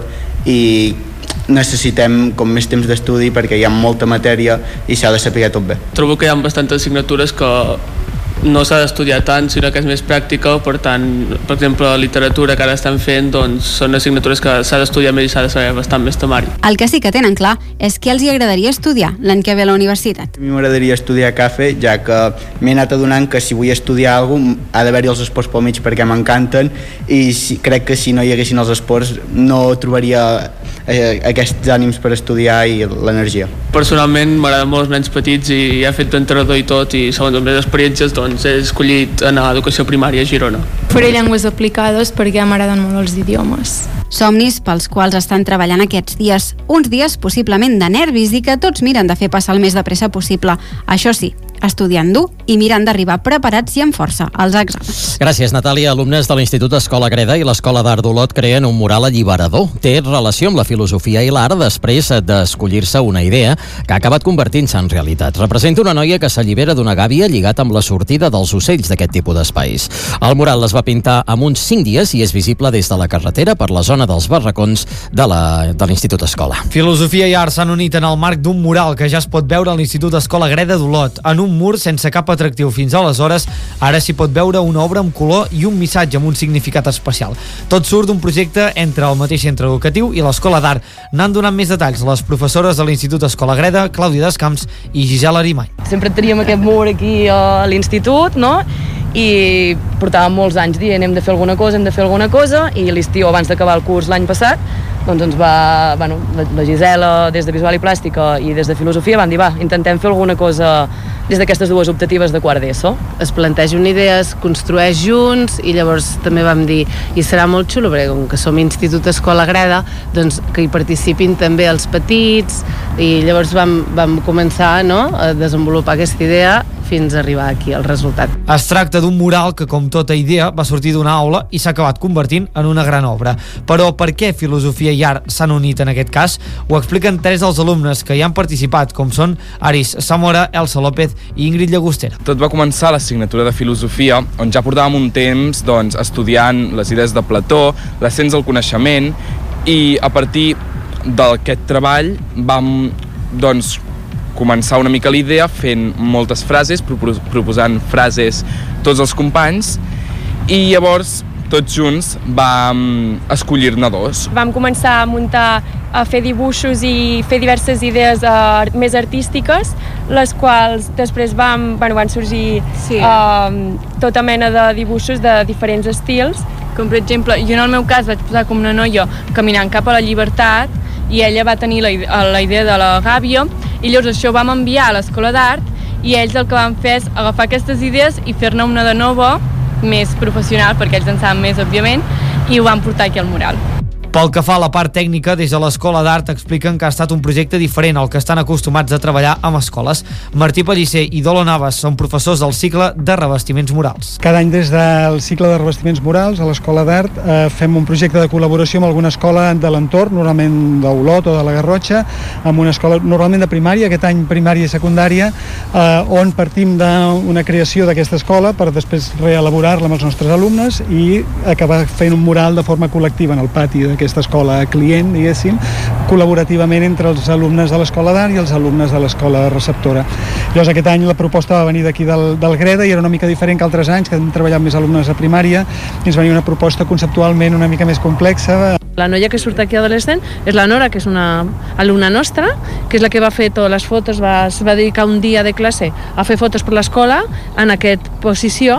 i necessitem com més temps d'estudi perquè hi ha molta matèria i s'ha de saber tot bé. Trobo que hi ha bastantes assignatures que no s'ha d'estudiar tant, sinó que és més pràctica, per tant, per exemple, la literatura que ara estan fent, doncs són assignatures que s'ha d'estudiar més i s'ha de saber bastant més temari. El que sí que tenen clar és que els hi agradaria estudiar l'any que ve a la universitat. A mi m'agradaria estudiar C A F E, ja que m'he anat adonant que si vull estudiar alguna cosa ha d'haver-hi els esports pel mig perquè m'encanten i si, crec que si no hi haguessin els esports no trobaria eh, aquests ànims per estudiar i l'energia. Personalment m'agraden molt els nens petits i he fet d'entrenador i tot i segons les meves experiències doncs he escollit anar a educació primària a Girona. Faré llengües aplicades perquè m'agraden molt els idiomes. Somnis pels quals estan treballant aquests dies, uns dies possiblement de nervis i que tots miren de fer passar el més de pressa possible. Això sí, estudiant dur i mirant d'arribar preparats i amb força als exàmens. Gràcies, Natàlia. Alumnes de l'Institut Escola Greda i l'Escola d'Art d'Olot creen un mural alliberador. Té relació amb la filosofia i l'art després d'escollir-se una idea que ha acabat convertint-se en realitat. Representa una noia que s'allibera d'una gàbia lligat amb la sortida dels ocells d'aquest tipus d'espais. El mural es va pintar amb uns cinc dies i és visible des de la carretera per la zona dels barracons de la- de l'Institut Escola. Filosofia i art s'han unit en el marc d'un mural que ja es pot veure a l'Institut Escola Greda d'Olot. En un mur sense cap atractiu fins aleshores, ara s'hi pot veure una obra amb color i un missatge amb un significat especial. Tot surt d'un projecte entre el mateix centre educatiu i l'Escola d'Art. N'han donat més detalls les professores de l'Institut Escola Greda, Clàudia Descamps i Gisela Arimany. Sempre teníem aquest mur aquí a l'institut, no? I portàvem molts anys dient hem de fer alguna cosa, hem de fer alguna cosa, i l'estiu abans d'acabar el curs l'any passat doncs ens va, bueno, la Gisela des de Visual i Plàstica i des de Filosofia van dir va, intentem fer alguna cosa des d'aquestes dues optatives de quart d'ESO. Es planteja una idea, es construeix junts i llavors també vam dir i serà molt xulo perquè com que som Institut Escola Greda doncs que hi participin també els petits i llavors vam, vam començar, no, a desenvolupar aquesta idea fins a arribar aquí al resultat. Es tracta d'un mural que, com tota idea, va sortir d'una aula i s'ha acabat convertint en una gran obra. Però per què filosofia i art s'han unit en aquest cas? Ho expliquen tres dels alumnes que hi han participat, com són Aris Zamora, Elsa López i Ingrid Llagostera. Tot va començar a l'assignatura de filosofia, on ja portàvem un temps doncs, estudiant les idees de Plató, l'ascens del coneixement, i a partir d'aquest treball vam doncs, començar una mica l'idea fent moltes frases, proposant frases tots els companys, i llavors tots junts vam escollir-ne dos. Vam començar a muntar, a fer dibuixos i fer diverses idees uh, més artístiques, les quals després vam, bueno, van sorgir sí. uh, tota mena de dibuixos de diferents estils. Com per exemple, jo en el meu cas vaig posar com una noia caminant cap a la llibertat i ella va tenir la, la idea de la gàbia i llavors això ho vam enviar a l'escola d'art i ells el que van fer és agafar aquestes idees i fer-ne una de nova, més professional, perquè ells en saben més, òbviament, i ho van portar aquí al mural. Pel que fa a la part tècnica, des de l'Escola d'Art expliquen que ha estat un projecte diferent al que estan acostumats a treballar amb escoles. Martí Pellicer i Dolo Navas són professors del cicle de revestiments murals. Cada any des del cicle de revestiments murals a l'Escola d'Art eh, fem un projecte de col·laboració amb alguna escola de l'entorn, normalment d'Olot o de la Garrotxa, amb una escola normalment de primària, aquest any primària i secundària, eh, on partim d'una creació d'aquesta escola per després reelaborar-la amb els nostres alumnes i acabar fent un mural de forma col·lectiva en el pati d'aquesta aquesta escola client, diguéssim, col·laborativament entre els alumnes de l'Escola d'Art i els alumnes de l'Escola Receptora. Llavors aquest any la proposta va venir d'aquí del, del Greda i era una mica diferent que altres anys, que hem treballat més alumnes a primària, i ens venia una proposta conceptualment una mica més complexa. La noia que surt aquí adolescent és la Nora, que és una alumna nostra, que és la que va fer totes les fotos, va, es va dedicar un dia de classe a fer fotos per l'escola en aquesta posició,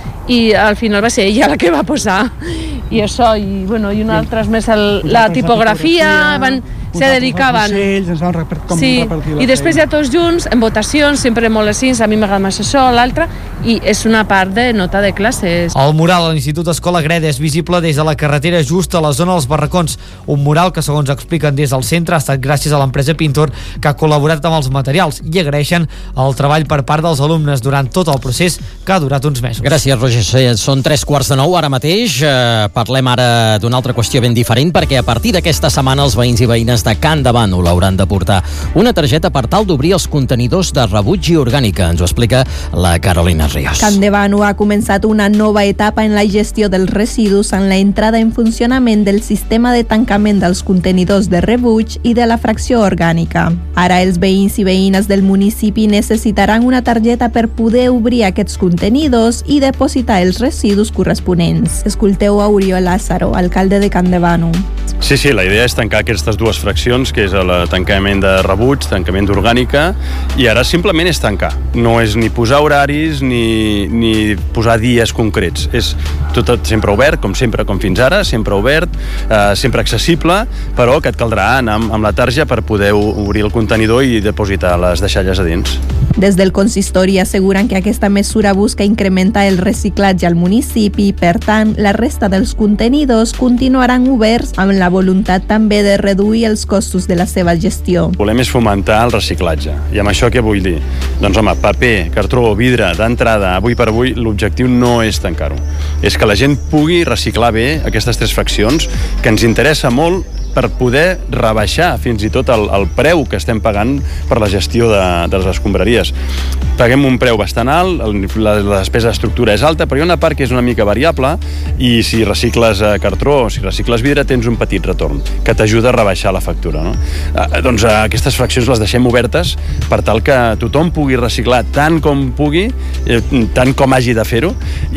i al final va ser ella la que va posar i això, i, bueno, i una altra més el, la tipografia, van, se dedicaven ocells, ens van repart, com sí, repartir la i després feina. ja tots junts en votacions, sempre molt així, a mi m'agrada massa això, l'altre, i és una part de nota de classes. El mural a l'Institut Escola Greda és visible des de la carretera just a la zona dels Barracons, un mural que, segons expliquen des del centre, ha estat gràcies a l'empresa Pintor, que ha col·laborat amb els materials i agraeixen el treball per part dels alumnes durant tot el procés, que ha durat uns mesos. Gràcies, Roger. Són tres quarts de nou ara mateix. Eh, parlem ara d'una altra qüestió ben diferent, perquè a partir d'aquesta setmana els veïns i veïnes de Can de Bànol hauran de portar una targeta per tal d'obrir els contenidors de rebuig i orgànica. Ens ho explica la Carolina Ríos. Can de Bànol ha començat una nova etapa en la gestió dels residus en la entrada en funcionament del sistema de tancament dels contenidors de rebuig i de la fracció orgànica. Ara els veïns i veïnes del municipi necessitaran una targeta per poder obrir aquests contenidors i depositar els residus corresponents. Escolteu a Oriol Lázaro, alcalde de Can de Bànol. Sí, sí, la idea és tancar aquestes dues fraccions, que és el tancament de rebuig, tancament d'orgànica, i ara simplement és tancar. No és ni posar horaris ni, ni posar dies concrets. És tot sempre obert, com sempre, com fins ara, sempre obert, eh, sempre accessible, però que et caldrà anar amb, amb la tarja per poder obrir el contenidor i depositar les deixalles a dins. Des del consistori asseguren que aquesta mesura busca incrementar el reciclatge al municipi i, per tant, la resta dels contenidors continuaran oberts amb la voluntat també de reduir els costos de la seva gestió. Volem és fomentar el reciclatge. I amb això què vull dir? Doncs home, paper, cartró, vidre, d'entrada, avui per avui, l'objectiu no és tancar-ho. És que la gent pugui reciclar bé aquestes tres fraccions, que ens interessa molt per poder rebaixar fins i tot el, el preu que estem pagant per la gestió de, de les escombraries. Paguem un preu bastant alt, la, la despesa d'estructura és alta, però hi ha una part que és una mica variable i si recicles cartró o si recicles vidre tens un petit retorn que t'ajuda a rebaixar la factura. No? Eh, doncs eh, aquestes fraccions les deixem obertes per tal que tothom pugui reciclar tant com pugui, eh, tant com hagi de fer-ho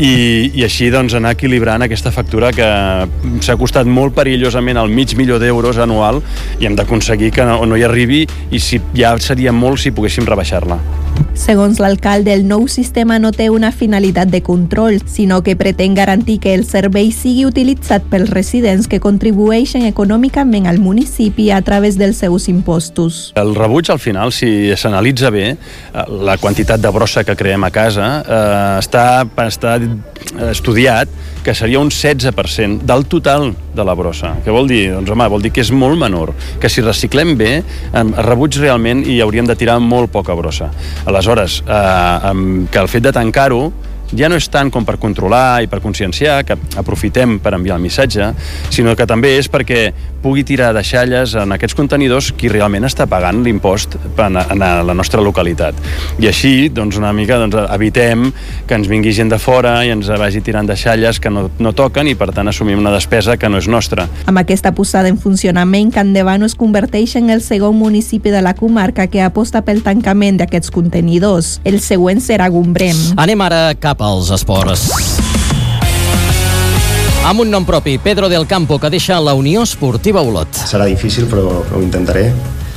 i, i així doncs, anar equilibrant aquesta factura que s'ha costat molt perillosament al mig milió d'euros anual i hem d'aconseguir que no, no hi arribi i si, ja seria molt si poguéssim rebaixar-la. Segons l'alcalde, el nou sistema no té una finalitat de control, sinó que pretén garantir que el servei sigui utilitzat pels residents que contribueixen econòmicament al municipi a través dels seus impostos. El rebuig, al final, si s'analitza bé, la quantitat de brossa que creem a casa eh, està, està estudiat que seria un setze per cent del total de la brossa. Què vol dir? Doncs home, vol dir que és molt menor, que si reciclem bé, el rebuig realment hi hauríem de tirar molt poca brossa. Aleshores, eh, que el fet de tancar-ho ja no és tant com per controlar i per conscienciar, que aprofitem per enviar el missatge, sinó que també és perquè pugui tirar deixalles en aquests contenidors qui realment està pagant l'impost en la nostra localitat. I així, doncs, una mica doncs, evitem que ens vingui gent de fora i ens vagi tirant deixalles que no, no toquen i, per tant, assumim una despesa que no és nostra. Amb aquesta posada en funcionament, Can de Bànol es converteix en el segon municipi de la comarca que aposta pel tancament d'aquests contenidors. El següent serà Gombrèn. Anem ara cap als esports. Amb un nom propi, Pedro del Campo, que deixa la Unió Esportiva Olot. Serà difícil, però, però ho intentaré.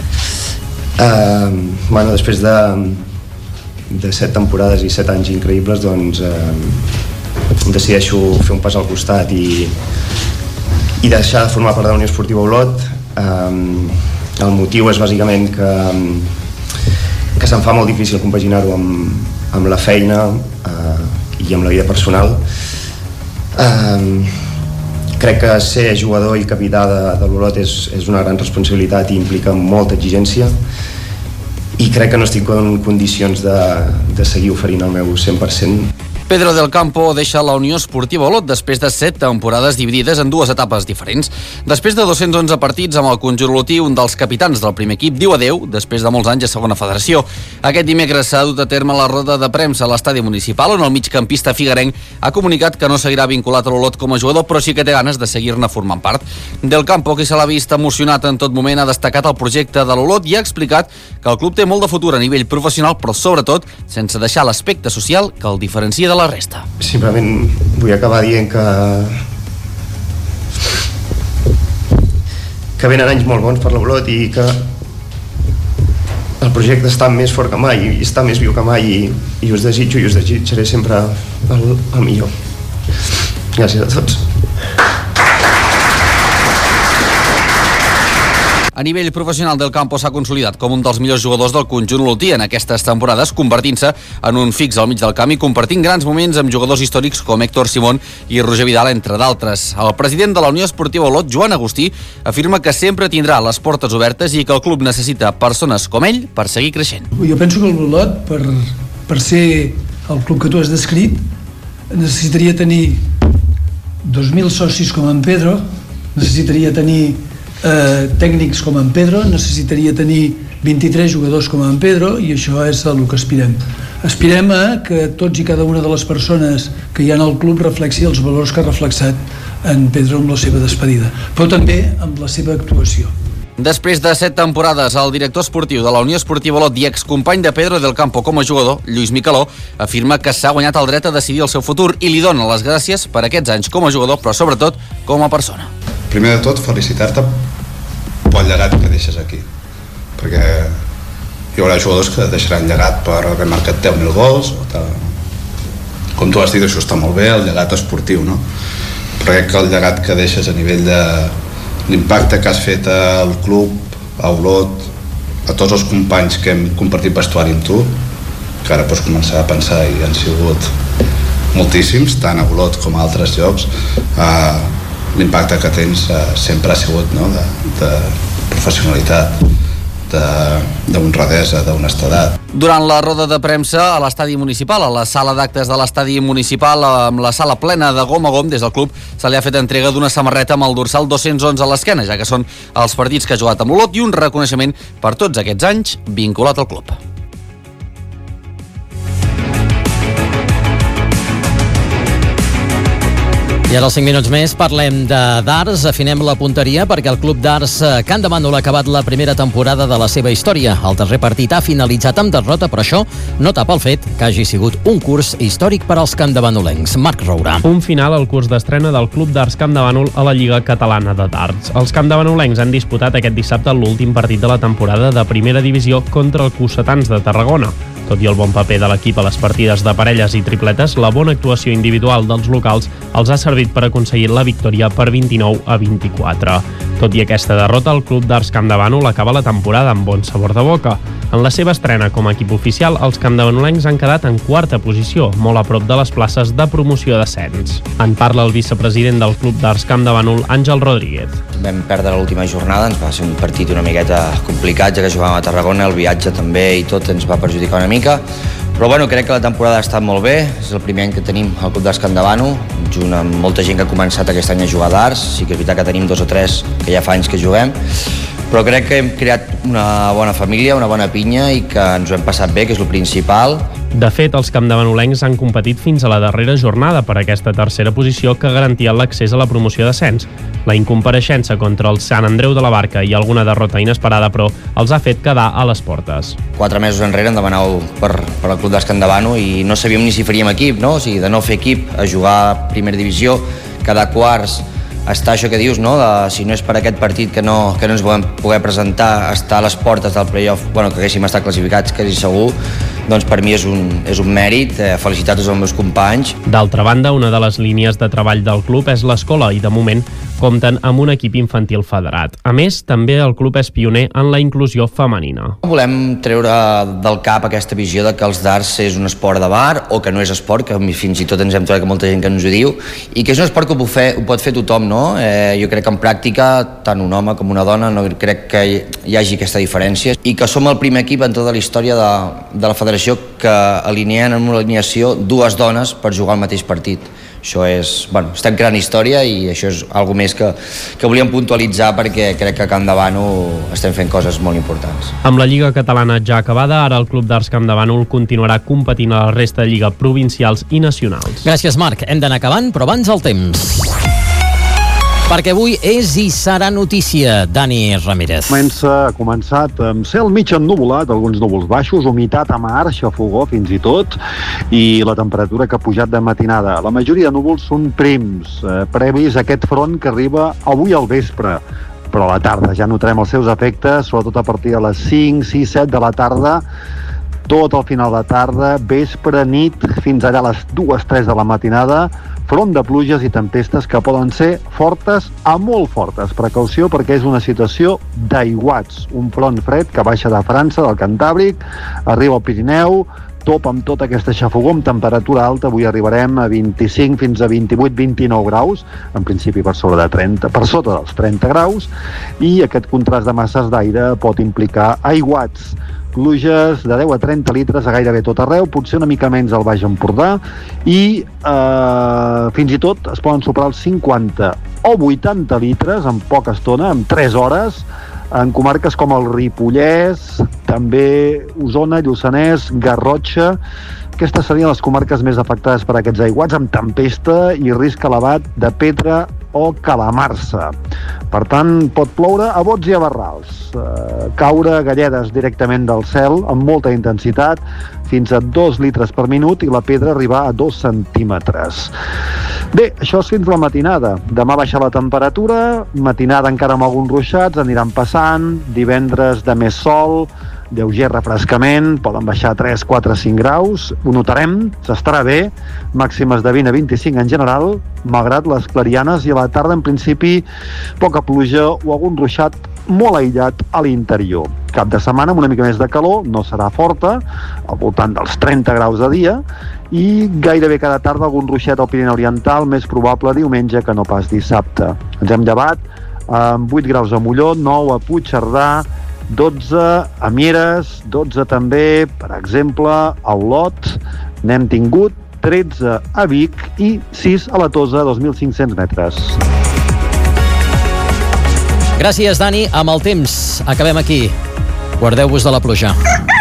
Uh, bueno, després de, de set temporades i set anys increïbles, doncs uh, decideixo fer un pas al costat i, i deixar de formar part de la Unió Esportiva Olot. Um, el motiu és bàsicament que, que se'm fa molt difícil compaginar-ho amb, amb la feina uh, i amb la vida personal. Um, crec que ser jugador i capità de, de l'Olot és, és una gran responsabilitat i implica molta exigència, i crec que no estic en condicions de, de seguir oferint el meu cent per cent. Pedro del Campo deixa la Unió Esportiva Olot després de set temporades dividides en dues etapes diferents. Després de dos-cents onze partits amb el conjunt olotí, un dels capitans del primer equip diu adeu després de molts anys a segona federació. Aquest dimecres s'ha dut a terme la roda de premsa a l'estadi municipal, on el migcampista figuerenc ha comunicat que no seguirà vinculat a l'Olot com a jugador, però sí que té ganes de seguir-ne formant part. Del Campo, qui se l'ha vist emocionat en tot moment, ha destacat el projecte de l'Olot i ha explicat que el club té molt de futur a nivell professional, però sobretot sense deixar l'aspecte social que el diferencia de la resta. Simplement vull acabar dient que que venen anys molt bons per l'Olot i que el projecte està més fort que mai i està més viu que mai, i, i us desitjo i us desitjaré sempre el, el millor. Gràcies a tots. A nivell professional, Del Campo s'ha consolidat com un dels millors jugadors del conjunt olotí en aquestes temporades, convertint-se en un fix al mig del camp i compartint grans moments amb jugadors històrics com Héctor Simón i Roger Vidal, entre d'altres. El president de la Unió Esportiva Olot, Joan Agustí, afirma que sempre tindrà les portes obertes i que el club necessita persones com ell per seguir creixent. Jo penso que l'Olot, per, per ser el club que tu has descrit, necessitaria tenir dos mil socis com en Pedro, necessitaria tenir Eh, tècnics com en Pedro, necessitaria tenir vint-i-tres jugadors com en Pedro, i això és el que aspirem. Aspirem a que tots i cada una de les persones que hi ha al club reflexi els valors que ha reflexat en Pedro amb la seva despedida, però també amb la seva actuació. Després de set temporades, el director esportiu de la Unió Esportiva Olot i excompany de Pedro del Campo com a jugador, Lluís Micaló, afirma que s'ha guanyat el dret a decidir el seu futur i li dona les gràcies per aquests anys com a jugador, però sobretot com a persona. Primer de tot, felicitar-te pel llegat que deixes aquí, perquè hi haurà jugadors que deixaran llegat per haver marcat deu mil gols, o tal. Com tu has dit, això està molt bé, el llegat esportiu, no? Però crec que el llegat que deixes a nivell de l'impacte que has fet al club, a Olot, a tots els companys que hem compartit vestuari amb tu, que ara pots començar a pensar, i han sigut moltíssims, tant a Olot com a altres llocs. eh, l'impacte que tens eh, sempre ha sigut, no?, de, de professionalitat, d'honradesa, d'honestedat. Durant la roda de premsa a l'estadi municipal, a la sala d'actes de l'estadi municipal, amb la sala plena de gom a gom, des del club se li ha fet entrega d'una samarreta amb el dorsal dos-cents onze a l'esquena, ja que són els partits que ha jugat amb l'Olot, i un reconeixement per tots aquests anys vinculat al club. I ara als cinc minuts més parlem de darts, afinem la punteria perquè el club darts Can de Bànol ha acabat la primera temporada de la seva història. El darrer partit ha finalitzat amb derrota, però això no tapa el fet que hagi sigut un curs històric per als candebanolencs. Marc Roura. Un final al curs d'estrena del club darts Can de Bànol a la Lliga Catalana de Darts. Els candebanolencs han disputat aquest dissabte l'últim partit de la temporada de primera divisió contra el Cossetans de Tarragona. Tot i el bon paper de l'equip a les partides de parelles i tripletes, la bona actuació individual dels locals els ha servit per aconseguir la victòria per vint-i-nou a vint-i-quatre. Tot i aquesta derrota, el club darts Can de Bànol acaba la temporada amb bon sabor de boca. En la seva estrena com a equip oficial, els candebanolencs han quedat en quarta posició, molt a prop de les places de promoció d'ascens. En parla el vicepresident del club darts Can de Bànol, Àngel Rodríguez. Vam perdre l'última jornada, ens va ser un partit una miqueta complicat, ja que jugàvem a Tarragona, el viatge també i tot ens va perjudicar una mica, però bueno, crec que la temporada ha estat molt bé, és el primer any que tenim al club darts Can de Bànol, junt amb molta gent que ha començat aquest any a jugar a darts, sí que és veritat que tenim dos o tres que ja fa anys que juguem, però crec que hem creat una bona família, una bona pinya i que ens ho hem passat bé, que és el principal. De fet, els campdevanolencs han competit fins a la darrera jornada per aquesta tercera posició que garantia l'accés a la promoció d'ascens. La incompareixença contra el Sant Andreu de la Barca i alguna derrota inesperada, però, els ha fet quedar a les portes. Quatre mesos enrere em demanàveu per, per al club d'Escandavano i no sabíem ni si faríem equip, no? O sigui, de no fer equip a jugar a primera divisió, cada quarts està això que dius, no? De, si no és per aquest partit que no, que no ens podem poder presentar, estar a les portes del playoff, bueno, que haguéssim estat classificats, quasi segur, doncs per mi és un, és un mèrit. Eh, felicitar tots els meus companys. D'altra banda, una de les línies de treball del club és l'escola i, de moment, compten amb un equip infantil federat. A més, també el club és pioner en la inclusió femenina. Volem treure del cap aquesta visió de que els darts és un esport de bar o que no és esport, que fins i tot ens hem trobat que molta gent que ens ho diu, i que és un esport que ho pot fer, ho pot fer tothom, no? Eh, jo crec que en pràctica, tant un home com una dona, no crec que hi hagi aquesta diferència, i que som el primer equip en tota la història de, de la federació que alineen en una alineació dues dones per jugar al mateix partit. Això és, bueno, estem creant història i això és alguna més que, que volíem puntualitzar perquè crec que a Camp de Bànol estem fent coses molt importants. Amb la Lliga Catalana ja acabada, ara el Club d'Arts Camp de Bànol continuarà competint a la resta de Lliga provincials i nacionals. Gràcies, Marc. Hem d'anar acabant, però abans el temps. Perquè avui és i serà notícia. Dani Ramírez. Comença, ha començat amb cel mig ennuvolat, alguns núvols baixos, humitat a mar, xafogó fins i tot, i la temperatura que ha pujat de matinada. La majoria de núvols són prims, eh, previs a aquest front que arriba avui al vespre. Però a la tarda ja notarem els seus efectes, sobretot a partir de les cinc, sis, set de la tarda, tot al final de tarda, vespre, nit, fins allà a les dues, tres de la matinada, front de pluges i tempestes que poden ser fortes a molt fortes. Precaució perquè és una situació d'aiguats. Un front fred que baixa de França, del Cantàbric, arriba al Pirineu, top amb tota aquesta xafogó amb temperatura alta. Avui arribarem a vint-i-cinc fins a vint-i-vuit, vint-i-nou graus, en principi per sobre de trenta, per sota dels trenta graus, i aquest contrast de masses d'aire pot implicar aiguats. Pluges de deu a trenta litres a gairebé tot arreu, potser una mica menys al Baix Empordà, i eh, fins i tot es poden superar els cinquanta o vuitanta litres en poca estona, en tres hores, en comarques com el Ripollès, també Osona, Lluçanès, Garrotxa. Aquestes serien les comarques més afectades per aquests aiguats, amb tempesta i risc elevat de pedra o calamarsa. Per tant, pot ploure a bots i a barrals, eh, caure galledes directament del cel amb molta intensitat, fins a dos litres per minut, i la pedra arribar a dos centímetres. Bé, això és fins la matinada. Demà baixa la temperatura, matinada encara amb alguns ruixats, aniran passant, divendres de més sol, lleuger refrescament, poden baixar tres, quatre, cinc graus, ho notarem, s'estarà bé, màximes de vint a vint-i-cinc en general, malgrat les clarianes, i a la tarda en principi poca pluja o algun ruixat molt aïllat a l'interior. Cap de setmana amb una mica més de calor, no serà forta, al voltant dels trenta graus de dia, i gairebé cada tarda algun ruixat al Pirineu Oriental, més probable diumenge que no pas dissabte. Ens hem llevat amb vuit graus a Molló, nou a Puigcerdà, dotze a Mieres, dotze també, per exemple, a Olot, n'hem tingut tretze a Vic i sis a la Tosa, dos mil cinc-cents metres. Gràcies, Dani. Amb el temps acabem aquí. Guardeu-vos de la pluja.